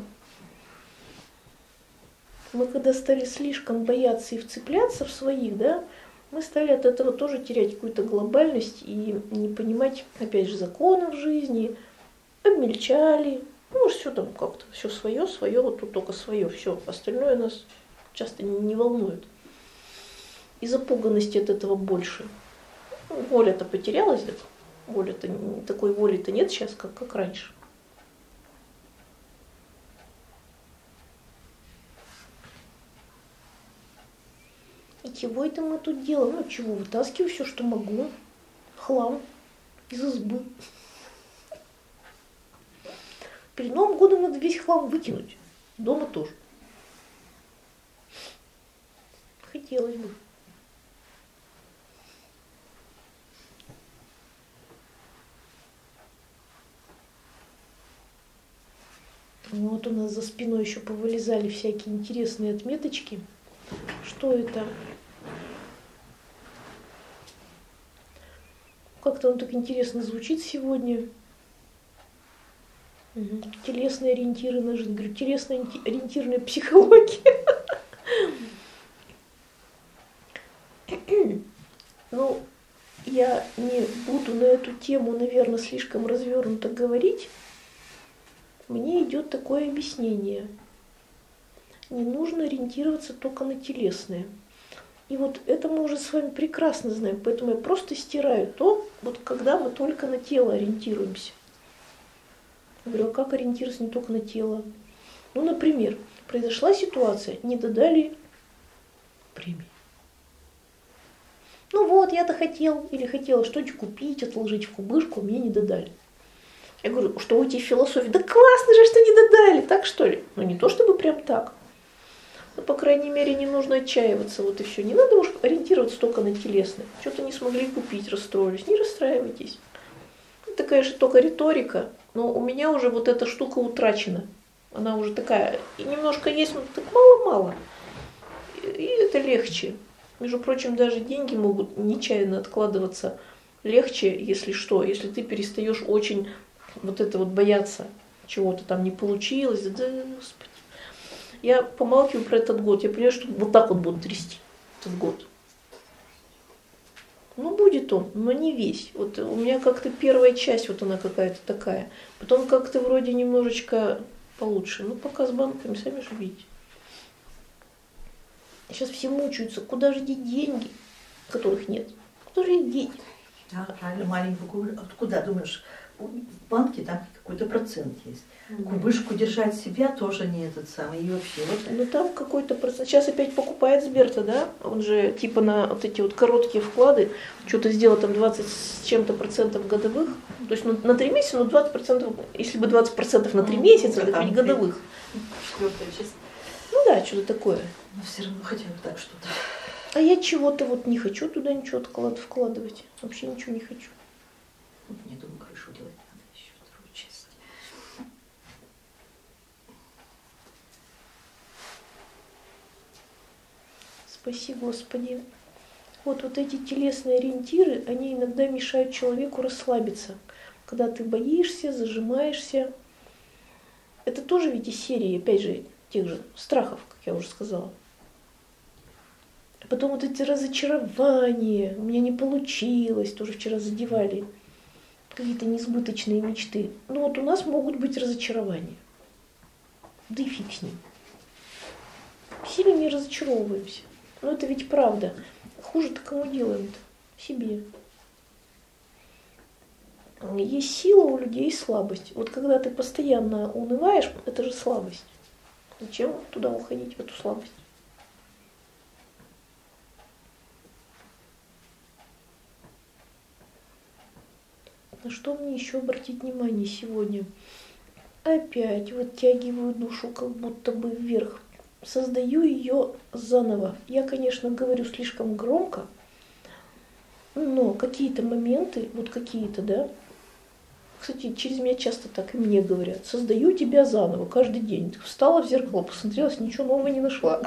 A: Мы когда стали слишком бояться и вцепляться в своих, да, мы стали от этого тоже терять какую-то глобальность и не понимать, опять же, законов жизни, обмельчали. Ну, все там как-то, все свое, свое, вот тут только свое, все. Остальное нас часто не, не волнует. И запуганности от этого больше. Ну, воля-то потерялась, да? Воля-то, такой воли-то нет сейчас, как, как раньше. И чего это мы тут делаем? Ну, чего? Вытаскиваю все, что могу. Хлам из избы. Перед Новым годом надо весь хлам выкинуть. Дома тоже. Хотелось бы. Вот у нас за спиной еще повылезали всякие интересные отметочки. Что это? Как-то он так интересно звучит сегодня. Угу. Телесные ориентиры на жизнь. Говорю, телесная ориентирная психология. Ну, я не буду на эту тему, наверное, слишком развернуто говорить. Мне идет такое объяснение. Не нужно ориентироваться только на телесное. И вот это мы уже с вами прекрасно знаем, поэтому я просто стираю то, вот когда мы только на тело ориентируемся. Я говорю, а как ориентироваться не только на тело? Ну, например, произошла ситуация, не додали премии. Ну вот, я-то хотел или хотела что-нибудь купить, отложить в кубышку, мне не додали. Я говорю, что у тебя философия? Да классно же, что не додали, так что ли? Ну не то чтобы прям так. Но, по крайней мере, не нужно отчаиваться, вот и все. Не надо уж ориентироваться только на телесное. Что-то не смогли купить, расстроились. Не расстраивайтесь. Это, конечно, только риторика, но у меня уже вот эта штука утрачена. Она уже такая, и немножко есть, но так мало-мало. И это легче. Между прочим, даже деньги могут нечаянно откладываться легче, если что, если ты перестаешь очень вот это вот бояться, чего-то там не получилось. Да, Господи. Я помалкиваю про этот год, я понимаю, что вот так вот будет трясти этот год. Ну, будет он, но не весь. Вот у меня как-то первая часть, вот она какая-то такая. Потом как-то вроде немножечко получше. Ну, пока с банками, сами же видите. Сейчас все мучаются, куда же деть деньги, которых нет? Куда же их деть?
B: А, правильно, маленькую кубышку. Откуда, думаешь, в банке там какой-то процент есть. Mm-hmm. Кубышку держать себя тоже не этот самый. И вообще, вот...
A: Ну там какой-то процент. Сейчас опять покупает Сбер-то, да? Он же типа на вот эти вот короткие вклады что-то сделал там двадцать с чем-то процентов годовых. То есть ну, на три месяца, ну двадцать процентов, если бы двадцать процентов на три mm-hmm. месяца, это ведь годовых.
B: Четвертая часть.
A: Ну да, что-то такое.
B: Но все равно хотя бы так что-то.
A: А я чего-то вот не хочу туда ничего вкладывать. Вообще ничего не хочу.
B: Мне, думаю, крышу делать надо еще вторую часть.
A: Спаси Господи. Вот, вот эти телесные ориентиры, они иногда мешают человеку расслабиться. Когда ты боишься, зажимаешься. Это тоже ведь из серии, опять же, тех же страхов, как я уже сказала. А потом вот эти разочарования, у меня не получилось, тоже вчера задевали какие-то несбыточные мечты. Ну вот у нас могут быть разочарования. Да и фиг с ним. Сильно не разочаровываемся. Но это ведь правда. Хуже-то кому делаем-то? Себе. Есть сила у людей и слабость. Вот когда ты постоянно унываешь, это же слабость. Зачем туда уходить, в эту слабость? На что мне еще обратить внимание сегодня? Опять вытягиваю душу как будто бы вверх. Создаю ее заново. Я, конечно, говорю слишком громко, Но какие-то моменты, вот какие-то, да, кстати, через меня часто так и мне говорят, создаю тебя заново каждый день. Встала в зеркало, посмотрелась, ничего нового не нашла.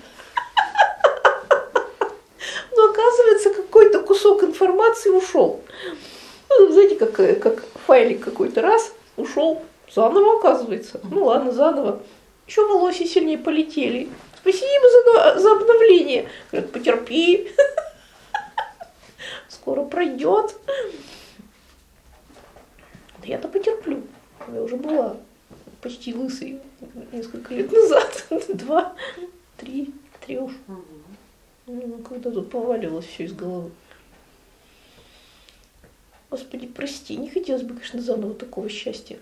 A: Но оказывается, какой-то кусок информации ушел. Ну, знаете, как, как файлик какой-то раз ушел, заново оказывается. Ну ладно, заново. Еще волосы сильнее полетели. Спасибо за, за обновление. Говорят, потерпи. Скоро пройдет. Я-то потерплю. Я уже была почти лысой несколько лет назад. Два, три, три уж. Ну, когда тут поваливалось все из головы. Господи, прости, не хотелось бы, конечно, заново такого счастья.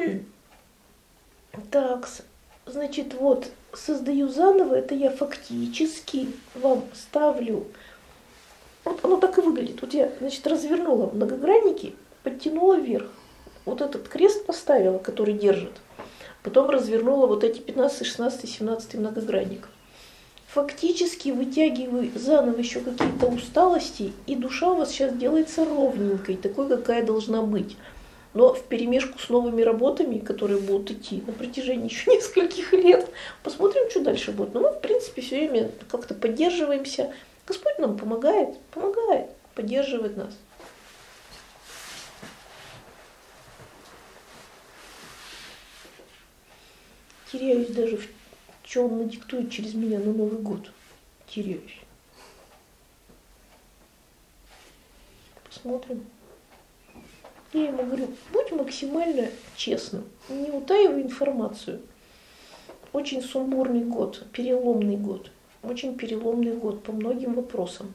A: Так, значит, вот, создаю заново, это я фактически вам ставлю. Вот оно так и выглядит. Вот я, значит, развернула многогранники, подтянула вверх. Вот этот крест поставила, который держит. Потом развернула вот эти пятнадцатый, шестнадцатый, семнадцатый многогранник. Фактически вытягиваю заново еще какие-то усталости, и душа у вас сейчас делается ровненькой, такой, какая должна быть. Но вперемешку с новыми работами, которые будут идти на протяжении еще нескольких лет, посмотрим, что дальше будет. Но мы, в принципе, все время как-то поддерживаемся. Господь нам помогает, помогает, поддерживает нас. Теряюсь даже в что он надиктует через меня на Новый год. Теряюсь. Посмотрим. Я ему говорю, будь максимально честным, не утаивай информацию. Очень сумбурный год, переломный год. Очень переломный год по многим вопросам.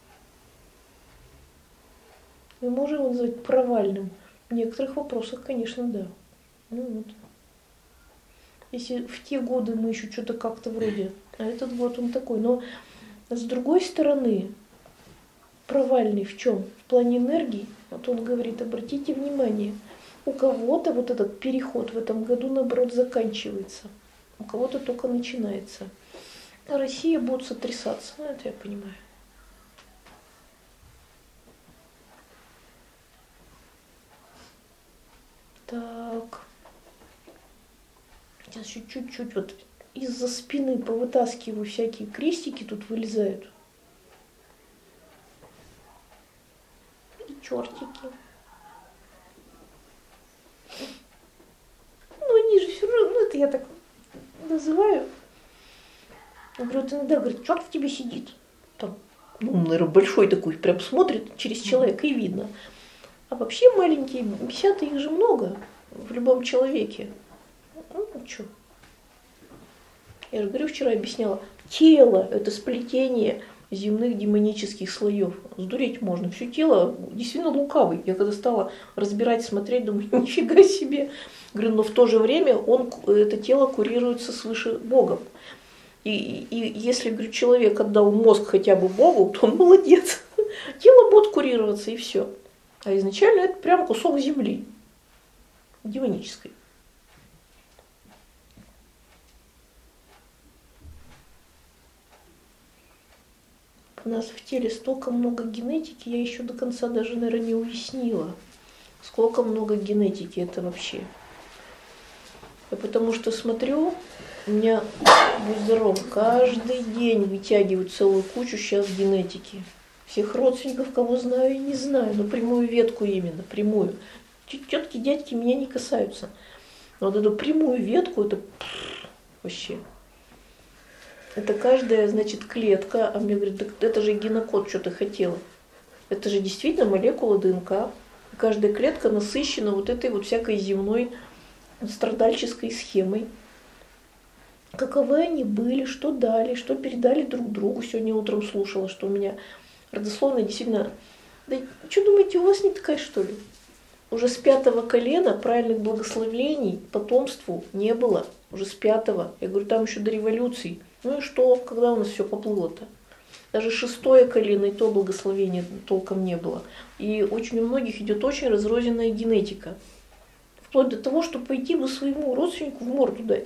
A: Мы можем его назвать провальным. В некоторых вопросах, конечно, да. Ну вот. Если в те годы мы еще что-то как-то вроде, а этот год он такой. Но с другой стороны, провальный в чем? В плане энергии. Вот он говорит, обратите внимание, у кого-то вот этот переход в этом году, наоборот, заканчивается. У кого-то только начинается. А Россия будет сотрясаться. Ну, это я понимаю. Так. Сейчас еще чуть-чуть вот из-за спины повытаскиваю, всякие крестики тут вылезают. И чертики. Ну, они же все равно, ну, это я так называю. Я говорю, вот иногда, говорит, черт в тебе сидит. Там, ну, наверное, большой такой, прям смотрит через человека и видно. А вообще маленькие бесята, их же много в любом человеке. Ну, что? Я же говорю, вчера объясняла, тело – это сплетение земных демонических слоев. Сдуреть можно. Все тело действительно лукавый. Я когда стала разбирать, смотреть, думаю, нифига себе. Говорю, но в то же время он, это тело курируется свыше Богом. И, и если, говорю, человек отдал мозг хотя бы Богу, то он молодец. Тело будет курироваться, и все. А изначально это прям кусок земли демонической. У нас в теле столько много генетики, я еще до конца даже, наверное, не уяснила, сколько много генетики это вообще. Я потому что смотрю, у меня, будь здоров, каждый день вытягивают целую кучу сейчас генетики. Всех родственников, кого знаю и не знаю, но прямую ветку именно, прямую. Тетки, дядьки меня не касаются. Но вот эту прямую ветку, это вообще... Это каждая, значит, клетка, а мне говорят, так это же генокод, что ты хотела. Это же действительно молекула ДНК. Каждая клетка насыщена вот этой вот всякой земной страдальческой схемой. Каковы они были, что дали, что передали друг другу. Сегодня утром слушала, что у меня родословная действительно... Да что думаете, у вас не такая, что ли? Уже с пятого колена правильных благословений потомству не было. Уже с пятого. Я говорю, там еще до революции. Ну и что, когда у нас все поплыло-то? Даже шестое колено, и то благословения толком не было. И очень у многих идет очень разрозненная генетика. Вплоть до того, что пойти бы своему родственнику в морду дать.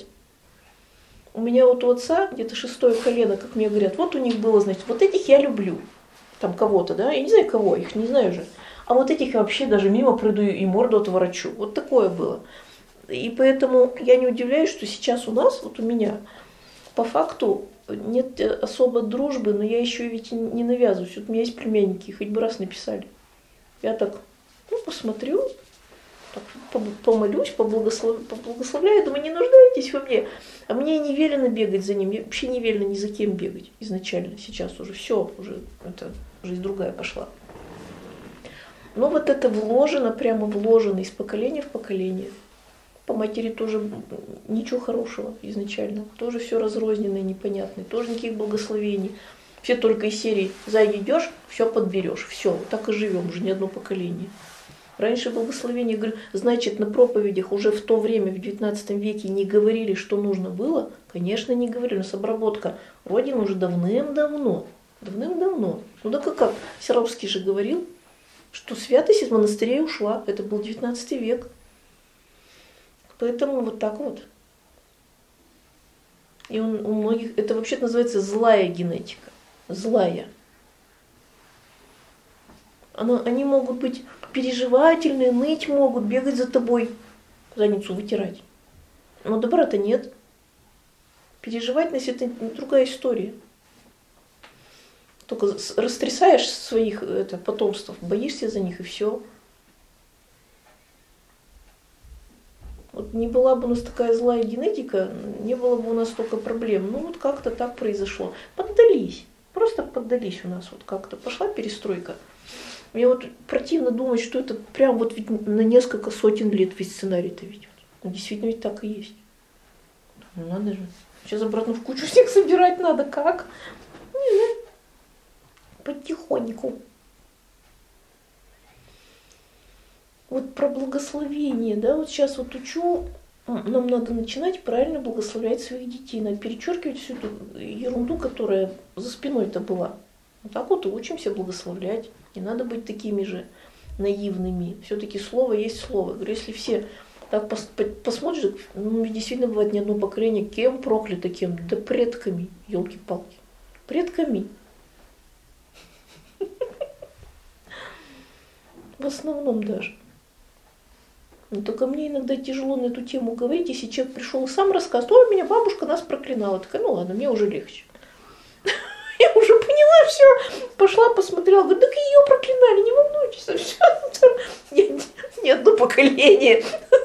A: У меня вот у отца где-то шестое колено, как мне говорят, вот у них было, значит, вот этих я люблю. там кого-то, да, я не знаю кого, их не знаю же. А вот этих я вообще даже мимо пройду и морду отворачу. Вот такое было. И поэтому я не удивляюсь, что сейчас у нас, вот у меня, по факту нет особо дружбы, но я еще ведь не навязываюсь. Вот у меня есть племянники, хоть бы раз написали. Я так, ну, посмотрю, так, помолюсь, поблагослов... поблагословляю, думаю, не нуждаетесь во мне. А мне не велено бегать за ним, мне вообще не велено ни за кем бегать изначально. Сейчас уже все, уже это, жизнь другая пошла. Но вот это вложено, прямо вложено из поколения в поколение. По матери тоже ничего хорошего изначально. Тоже все разрозненное, непонятное. Тоже никаких благословений. Все только из серии «Сзади идешь, все подберешь». Все, вот так и живем уже не одно поколение. Раньше благословение, говорю, значит, на проповедях уже в то время, в девятнадцатом веке, не говорили, что нужно было? Конечно, не говорили. У нас обработка Родины уже давным-давно. Давным-давно. Ну да как, как? Серовский же говорил, что святость из монастырей ушла. Это был девятнадцатый век. Поэтому вот так вот. И он, у многих, это вообще называется злая генетика. Злая. Она, они могут быть переживательные, ныть могут, бегать за тобой, задницу вытирать. Но добра-то нет. Переживательность — это другая история. Только растрясаешь своих это, потомств, боишься за них и все. Вот не была бы у нас такая злая генетика, не было бы у нас столько проблем. Ну вот как-то так произошло. Поддались. Просто поддались у нас. Вот как-то пошла перестройка. Мне вот противно думать, что это прям вот ведь на несколько сотен лет весь сценарий-то ведет. Ну, действительно ведь так и есть. Ну надо же. Сейчас обратно в кучу всех собирать надо. Как? Не знаю. Потихоньку. Вот про благословение, да, вот сейчас вот учу, нам надо начинать правильно благословлять своих детей, надо перечеркивать всю эту ерунду, которая за спиной-то была. Вот так вот и учимся благословлять. Не надо быть такими же наивными. Все-таки слово есть слово. Говорю, если все так пос посмотришь, ну, действительно бывает не одно поколение, кем проклято, кем? Да предками, елки-палки. Предками. В основном даже. Но только мне иногда тяжело на эту тему говорить, если человек пришел и сам рассказывает, ой, меня бабушка нас проклинала. Такая, ну ладно, мне уже легче. Я уже поняла все, пошла, посмотрела, говорю, так ее проклинали, не волнуйтесь, все, не одно поколение.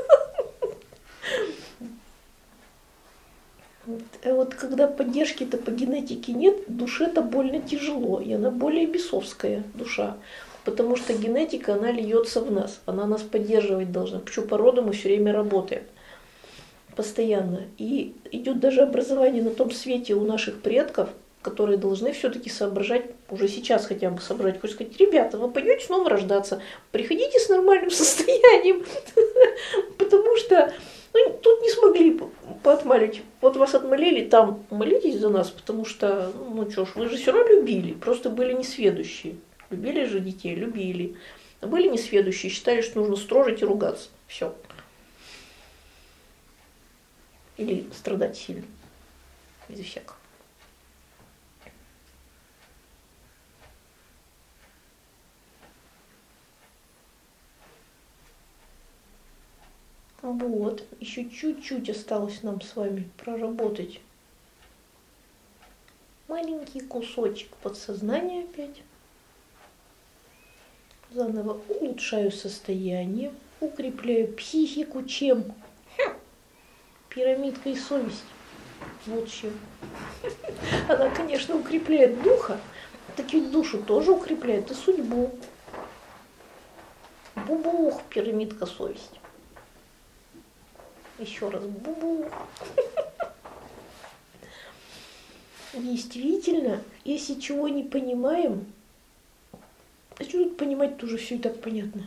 A: Вот когда поддержки-то по генетике нет, душе-то больно тяжело, и она более бесовская душа. Потому что генетика, она льется в нас, она нас поддерживать должна. Почему по роду мы все время работаем, постоянно. И идет даже образование на том свете у наших предков, которые должны все-таки соображать, уже сейчас хотя бы соображать, хочешь сказать, ребята, вы пойдете снова рождаться, приходите с нормальным состоянием, потому что ну, тут не смогли поотмолить. Вот вас отмолили, там молитесь за нас, потому что, ну что ж, вы же все равно любили, просто были несведущие. Любили же детей, любили. А были несведущие, считали, что нужно строжить и ругаться. Все. Или страдать сильно. Из-за всякого. Вот. Еще чуть-чуть осталось нам с вами проработать. Маленький кусочек подсознания опять. Заново улучшаю состояние, укрепляю психику чем? Хм. Пирамидкой совести. Вот чем. Она, конечно, укрепляет духа, так ведь душу тоже укрепляет и судьбу. Бубух, пирамидка совести. Еще раз бубух. Действительно, если чего не понимаем, а что тут понимать, тоже все и так понятно.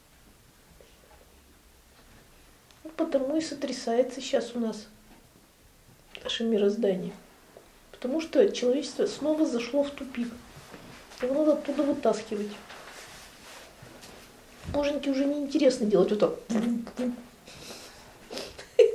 A: Ну, потому и сотрясается сейчас у нас наше мироздание. Потому что человечество снова зашло в тупик. Его надо оттуда вытаскивать. Боженьки уже неинтересно делать вот так.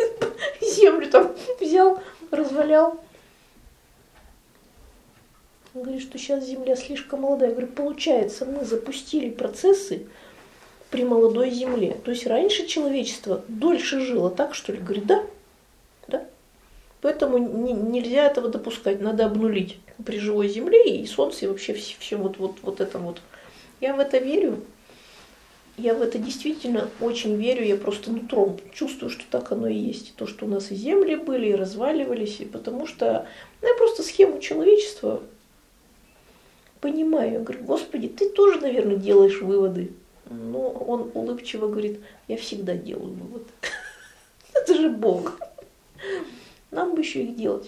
A: Землю там взял, развалял. Он говорит, что сейчас Земля слишком молодая. Я говорю, получается, мы запустили процессы при молодой Земле. То есть раньше человечество дольше жило, так что ли? Говорит, да, да. Поэтому не, нельзя этого допускать, надо обнулить при живой Земле и Солнце, и вообще всем вот, вот, вот это вот. Я в это верю. Я в это действительно очень верю, я просто нутром чувствую, что так оно и есть. То, что у нас и земли были, и разваливались, и потому что ну, я просто схему человечества понимаю. Я говорю, Господи, ты тоже, наверное, делаешь выводы. Но он улыбчиво говорит, я всегда делаю выводы. Это же Бог. Нам бы еще их делать.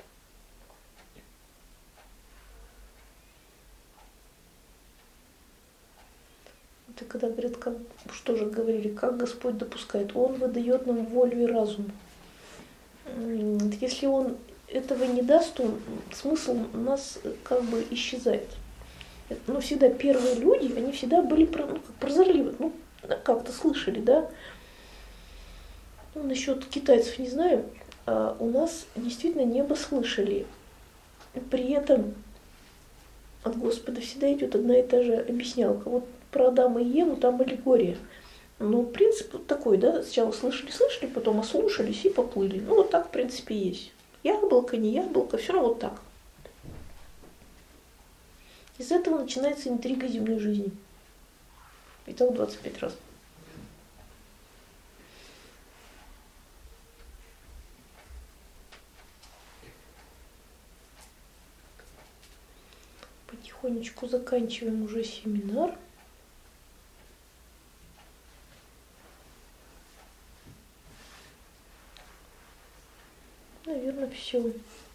A: Это когда говорят, как, что же говорили, как Господь допускает, Он выдает нам волю и разум. Если Он этого не даст, то смысл у нас как бы исчезает. Но всегда первые люди, они всегда были ну, как прозорливы, ну, как-то слышали, да. Ну, насчет китайцев не знаю, а у нас действительно небо слышали. При этом от Господа всегда идет одна и та же объяснялка. Вот про Адама и Еву там аллегория. Но принцип вот такой, да, сначала слышали-слышали, потом ослушались и поплыли. Ну, вот так, в принципе, есть. Яблоко, не яблоко, все равно вот так. Из этого начинается интрига земной жизни. И так двадцать пять раз. Потихонечку заканчиваем уже семинар. Наверное, все.